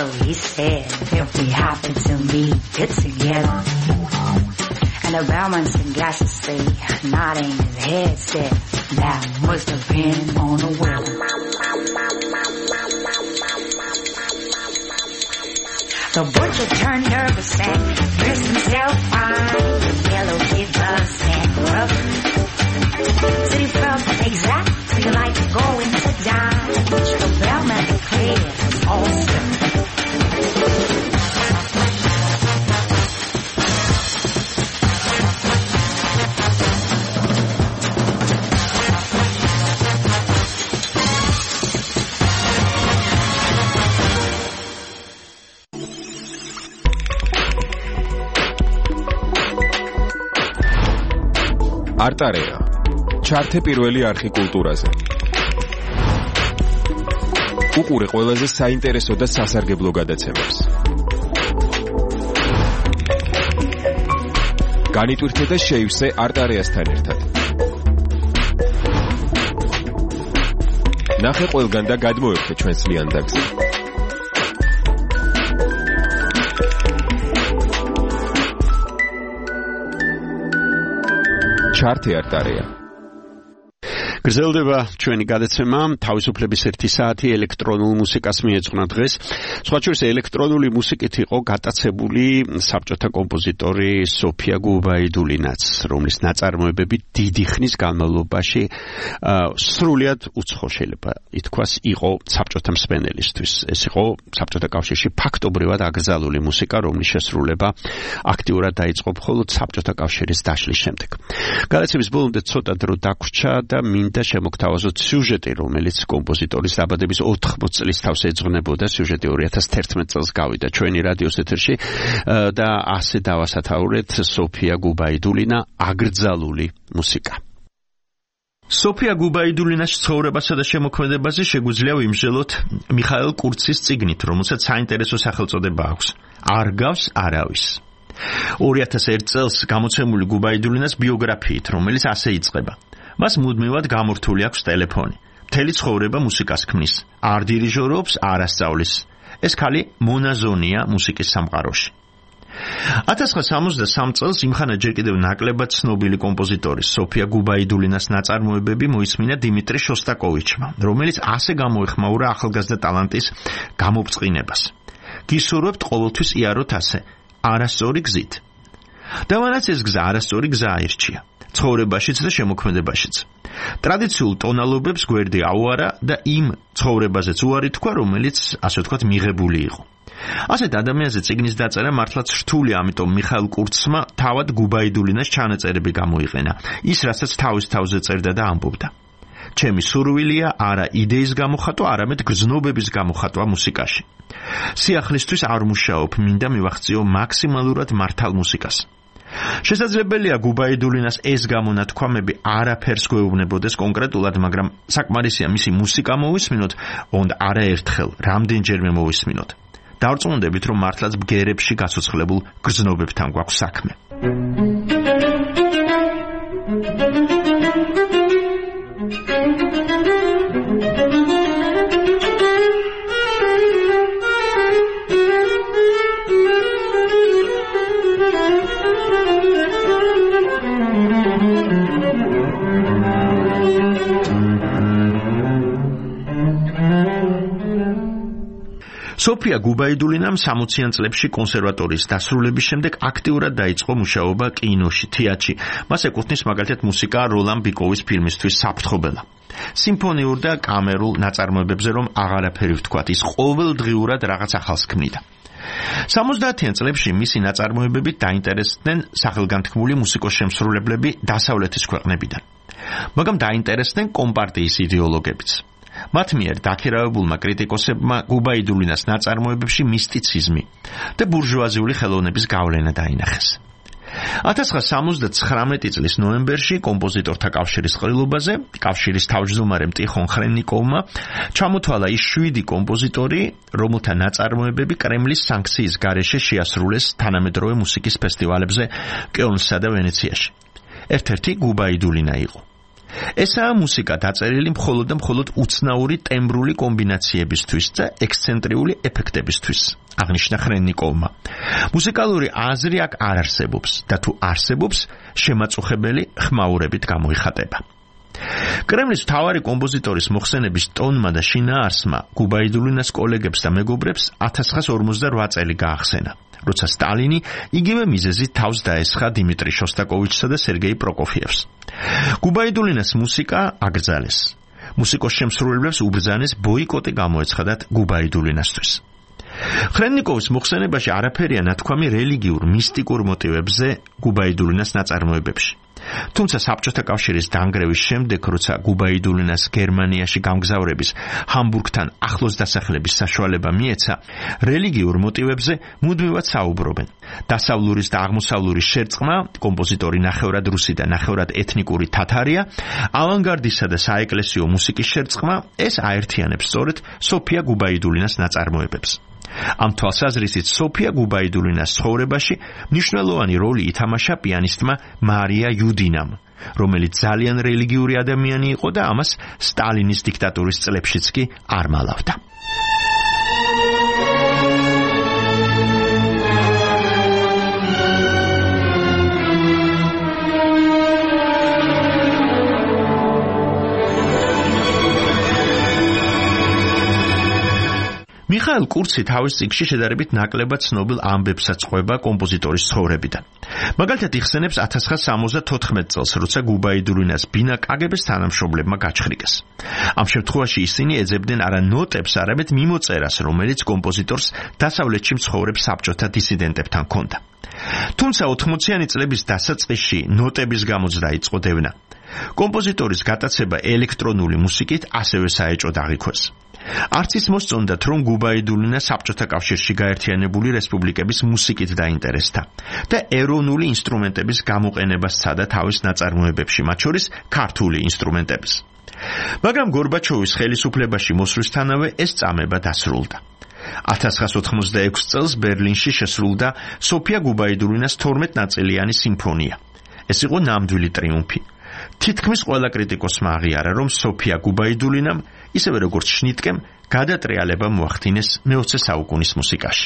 so he said, if we happen to meet, get together. And the bellman's and glasses say, nodding his head said, that must have been on the weather. The butcher turned nervous and dressed himself fine with yellow feathers and rubber. Said he felt exactly like going to die, which the bellman declared was awesome. არტარეა ჩართე პირველი არხი კულტურაზე. უყურე ყველაზე საინტერესო და სასარგებლო გადაცემებს. განიტვირთე და შეივსე არტარეასთან ერთად. ნახე ყველგან და გადმოერთე ჩვენს ლიანდაგზე. ჩართე არტარეა. გრძელდება ჩვენი გადაცემა თავისუფლების ერთი საათი ელექტრონულ მუსიკას მიეძღვნა დღეს. სხვა შორის ელექტრონული მუსიკით იყო გატაცებული საბჭოთა კომპოზიტორი სოფია გუბაიდულინაც, რომლის ნაწარმოებები დიდი ხნის განმავლობაში სრულიად უცხო შეიძლება ითქვას იყო საბჭოთა მსმენელისთვის. ეს იყო საბჭოთა კავშირში ფაქტობრივად აკრძალული მუსიკა, რომლის შესრულება აქტიურად დაიწყო მხოლოდ საბჭოთა კავშირის დაშლის შემდეგ. გადაცემის ბოლომდე ცოტა დრო დაგვრჩა და და შემოგთავაზოთ სიუჟეტი, რომელიც კომპოზიტორის დაბადების ოთხმოცი წლის თავს ეძღვნებოდა. სიუჟეტი ორი ათას თერთმეტ წელს გავიდა ჩვენი რადიოს ეთერში და ასე დავასათაურეთ სოფია გუბაიდულინა აკრძალული მუსიკა. სოფია გუბაიდულინას ცხოვრებასა და შემოქმედებაზე შეგვიძლია ვიმსჯელოთ მიხაელ კურცის წიგნით, რომელსაც საინტერესო სახელწოდება აქვს. არ გავს არავის. ორი ათას ერთ წელს გამოცემული გუბაიდულინას ბიოგრაფიით, რომელიც ასე იწყება. მას მუდმივად გამორთული აქვს ტელეფონი. მთელი ცხოვრება მუსიკას ქმნის. არ დირიჟორობს, არ ასწავლის. ეს ქალი მონაზონია მუსიკის სამყაროში. ათას ცხრაასა სამოცდასამ წელს იმხანა ჯერ კიდევ ნაკლებად ცნობილი კომპოზიტორის სოფია გუბაიდულინას ნაწარმოებები მოისმინა დიმიტრი შოსტაკოვიჩმა, რომელიც ასე გამოეხმაურა ახალგაზრდა ტალანტის გამობწყინებას. გისურვებთ ყოველთვის იაროთ ასე, არასწორი გზით. და მანაც ეს გზა არასწორი გზა აირჩია. ცხოვრებაშიც და შემოქმედებაშიც. ტრადიციულ ტონალობებს გვერდი აუარა და იმ ცხოვრებაზეც უარი თქვა, რომელიც ასე ვთქვათ მიღებული იყო. ასეთ ადამიანზე წიგნის დაწერა მართლაც რთული, ამიტომ მიხაელ კურცმა თავად გუბაიდულინას ჩანაწერები გამოიყენა. ის რასაც თავის თავზე წერდა და ამბობდა. ჩემი სურვილია არა იდეის გამოხატვა, არამედ გრძნობების გამოხატვა მუსიკაში. სიახლისთვის არ მუშაობ, მინდა მივახციო მაქსიმალურად მართალ მუსიკას. შესაძლებელია გუბაიდულინას ეს გამონათქვამები არაფერს გვეუბნებოდეს კონკრეტულად, მაგრამ საკმარისია მისი მუსიკა მოვისმინოთ, ოღონდ არაერთხელ, რამდენჯერმე მოვისმინოთ. დავწმუნდებით, რომ მართლაც ბგერებში გაცოცხლებულ გრძნობებთან გვაქვს საქმე. სოფია გუბაიდულინამ სამოციან წლებში კონსერვატორიის დასრულების შემდეგ აქტიურად დაიწყო მუშაობა კინოში, თეატრში. მას ეკუთვნის მაგალითად მუსიკა როლან ბიკოვის ფილმისთვის საფრთხობელა. სიმფონიურ და კამერულ ნაწარმოებებზე რომ აღარაფერი ვთქვათ, ის ყოველდღიურად რაღაც ახალს ქმნიდა. სამოცდაათიან წლებში მისი ნაწარმოებებით დაინტერესდნენ სახელგანთქმული მუსიკოს-შემსრულებლები დასავლეთის ქვეყნებიდან. მაგრამ დაინტერესდნენ კომპარტიის იდეოლოგებიც. მათ მიერ დაქირავებულმა კრიტიკოსებმა გუბაიდულინას ნაწარმოებებში მისტიციზმი და ბურჟუაზიული ხელოვნების გავლენა დაინახეს. ათას ცხრაასა სამოცდაცხრამეტი წლის ნოემბერში კომპოზიტორთა კავშირის ყრილობაზე, კავშირის თავმჯდომარემ ტიხონ ხრენიკოვმა ჩამოთვალა ის შვიდი კომპოზიტორი, რომელთა ნაწარმოებები კრემლის სანქციის გარეშე შეასრულეს თანამედროვე მუსიკის ფესტივალებზე კელნსა და ვენეციაში. ერთ-ერთი გუბაიდულინა იყო. ესაა მუსიკა დაწერილი მხოლოდ და მხოლოდ უცნაური ტემბრული კომბინაციებისთვის და ექსცენტრიული ეფექტებისთვის. აღნიშნა ხრენნიკოვმა. მუსიკალური აზრი აქ არ არსებობს და თუ არსებობს, შემაწუხებელი ხმაურებით გამოიხატება. კრემლის მთავარი კომპოზიტორის მოხსენების ტონმა და შინაარსმა გუბაიდულინას კოლეგებს და მეგობრებს ათას ცხრაასი ორმოცდაოთხ წელი გაახსენა, როცა სტალინი იგივე მიზეზით თავს დაესხა დიმიტრი შოსტაკოვიჩსა და სერგეი პროკოფიევს. გუბაიდულინას მუსიკა აკრძალეს. მუსიკოს შემსრულებლებს უბრძანეს ბოიკოტი გამოეცხადათ გუბაიდულინასთვის. ხრენნიკოვის მოხსენებაში არაფერია ნათქვამი რელიგიურ მისტიკურ მოტივებზე გუბაიდულინას ნაწარმოებებში. თუმცა საბჭოთა კავშირის დანგრევის შემდეგ, როცა გუბაიდულინას გერმანიაში გამგზავრების ჰამბურგთან ახლოს დასახლების საშუალება მიეცა, რელიგიურ მოტივებზე მუდმივად საუბრობენ. დასავლურის და აღმოსავლურის შერწყმა, კომპოზიტორი ნახევრად რუსი და ნახევრად ეთნიკური თათარია, ავანგარდისა და საეკლესიო მუსიკის შერწყმა, ეს აერთიანებს სწორედ სოფია გუბაიდულინას ნაწარმოებებს. ამ თვალსაზრისით სოფია გუბაიდულინას ცხოვრებაში მნიშვნელოვანი როლი ითამაშა პიანისტმა მარია იუდინამ, რომელიც ძალიან რელიგიური ადამიანი იყო და ამას სტალინის დიქტატურის წლებშიც კი არ მალავდა. მიხაილ კურცი თავის წიგნში შედარებით ნაკლებად ცნობილ ამბებსაც ყვება კომპოზიტორის ცხოვრებიდან. მაგალითად იხსენებს ათას ცხრაასი სამოცდათოთხმეტ წელს, როცა გუბაიდულინას ბინა კაგებეს თანამშრომლებმა გაჩხრიკეს. ამ შემთხვევაში ისინი ეძებდნენ არა ნოტებს, არამედ მიმოწერას, რომელიც კომპოზიტორს დასავლეთში მცხოვრებ საბჭოთა დისიდენტებთან ჰქონდა. თუმცა ოთხმოციანი წლების დასაწყისში ნოტების გამოძრა იწყო დევნა. კომპოზიტორის გატაცება ელექტრონული მუსიკით ასევე საეჭვო აღიქვეს. არც ის მოსწონდათ, რომ გუბაიდულინა საბჭოთა კავშირში გაერთიანებული რესპუბლიკების მუსიკით დაინტერესდა და ეროვნული ინსტრუმენტების გამოყენებას სცადა თავის ნაწარმოებებში, მათ შორის ქართული ინსტრუმენტების. მაგრამ გორბაჩოვის ხელისუფლებაში მოსვლისთანავე ეს წამება დასრულდა. ათას ცხრაასი ოთხმოცდაექვსი წელს ბერლინში შესრულდა სოფია გუბაიდულინას თორმეტ ნაწილიანი სიმფონია. ეს იყო ნამდვილი ტრიუმფი. თითქმის ყველა კრიტიკოსმა აღიარა, რომ სოფია გუბაიდულინამ, ისევე როგორც შნიტკემ, გადატრიალება მოახდინეს მეოცე საუკუნის მუსიკაში.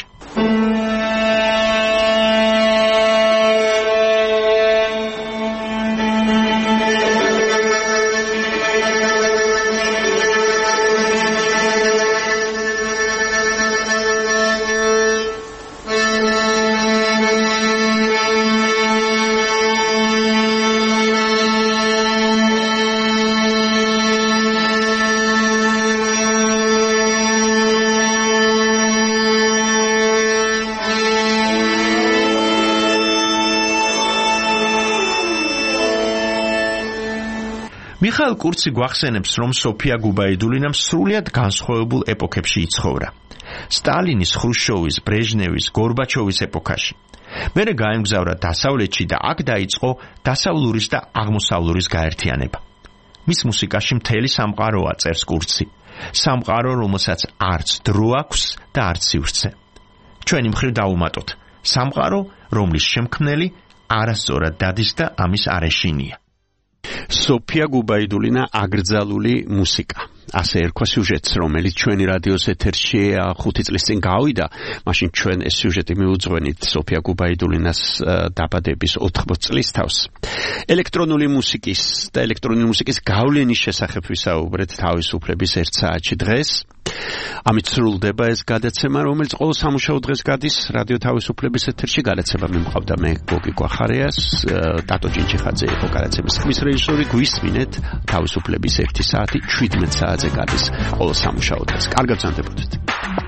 მიხაილ კურცი გვახსენებს, რომ სოფია გუბაიდულინამ სრულიად განსხვავებულ ეპოქებში იცხოვრა. სტალინის, ხრუშჩოვის, ბრეჟნევის, გორბაჩოვის ეპოქაში. მერე გაემგზავრა დასავლეთში და აქ დაიწყო დასავლურის და აღმოსავლურის გაერთიანება. მის მუსიკაში მთელი სამყაროა, წერს კურცი. სამყარო, რომელსაც არც დრო აქვს და არც სივრცე. ჩვენი მხრივ დავუმატოთ. სამყარო, რომლის შემქმნელი არასწორად დადის და ამის არეშინია. სოფია გუბაიდულინა აკრძალული მუსიკა. ასე ერქვა სიუჟეტს, რომელიც ჩვენი რადიოს ეთერში ხუთი წლის წინ გავიდა. მაშინ ჩვენ ეს სიუჟეტი მიუძღვენით სოფია გუბაიდულინას დაბადების ოთხმოცი წლის თავს. ელექტრონული მუსიკის და ელექტრონული მუსიკის გავლენის შესახებ ვისაუბრეთ თავისუფლების ერთ საათში დღეს. ამით სრულდება ეს გადაცემა, რომელიც ყოველ სამუშაო დღეს გადის რადიო თავისუფლების ეთერში. გადაცემა მიმყავდა მე გოგი გვახარიას, ტატო ჭინჭიხაძე იყო გადაცემის ხმის რეჟისორი. გვისმინეთ თავისუფლების ერთი საათი შვიდმეტ საათზე გადის ყოველ სამუშაო დღეს. კარგად გრძანდებოდეთ.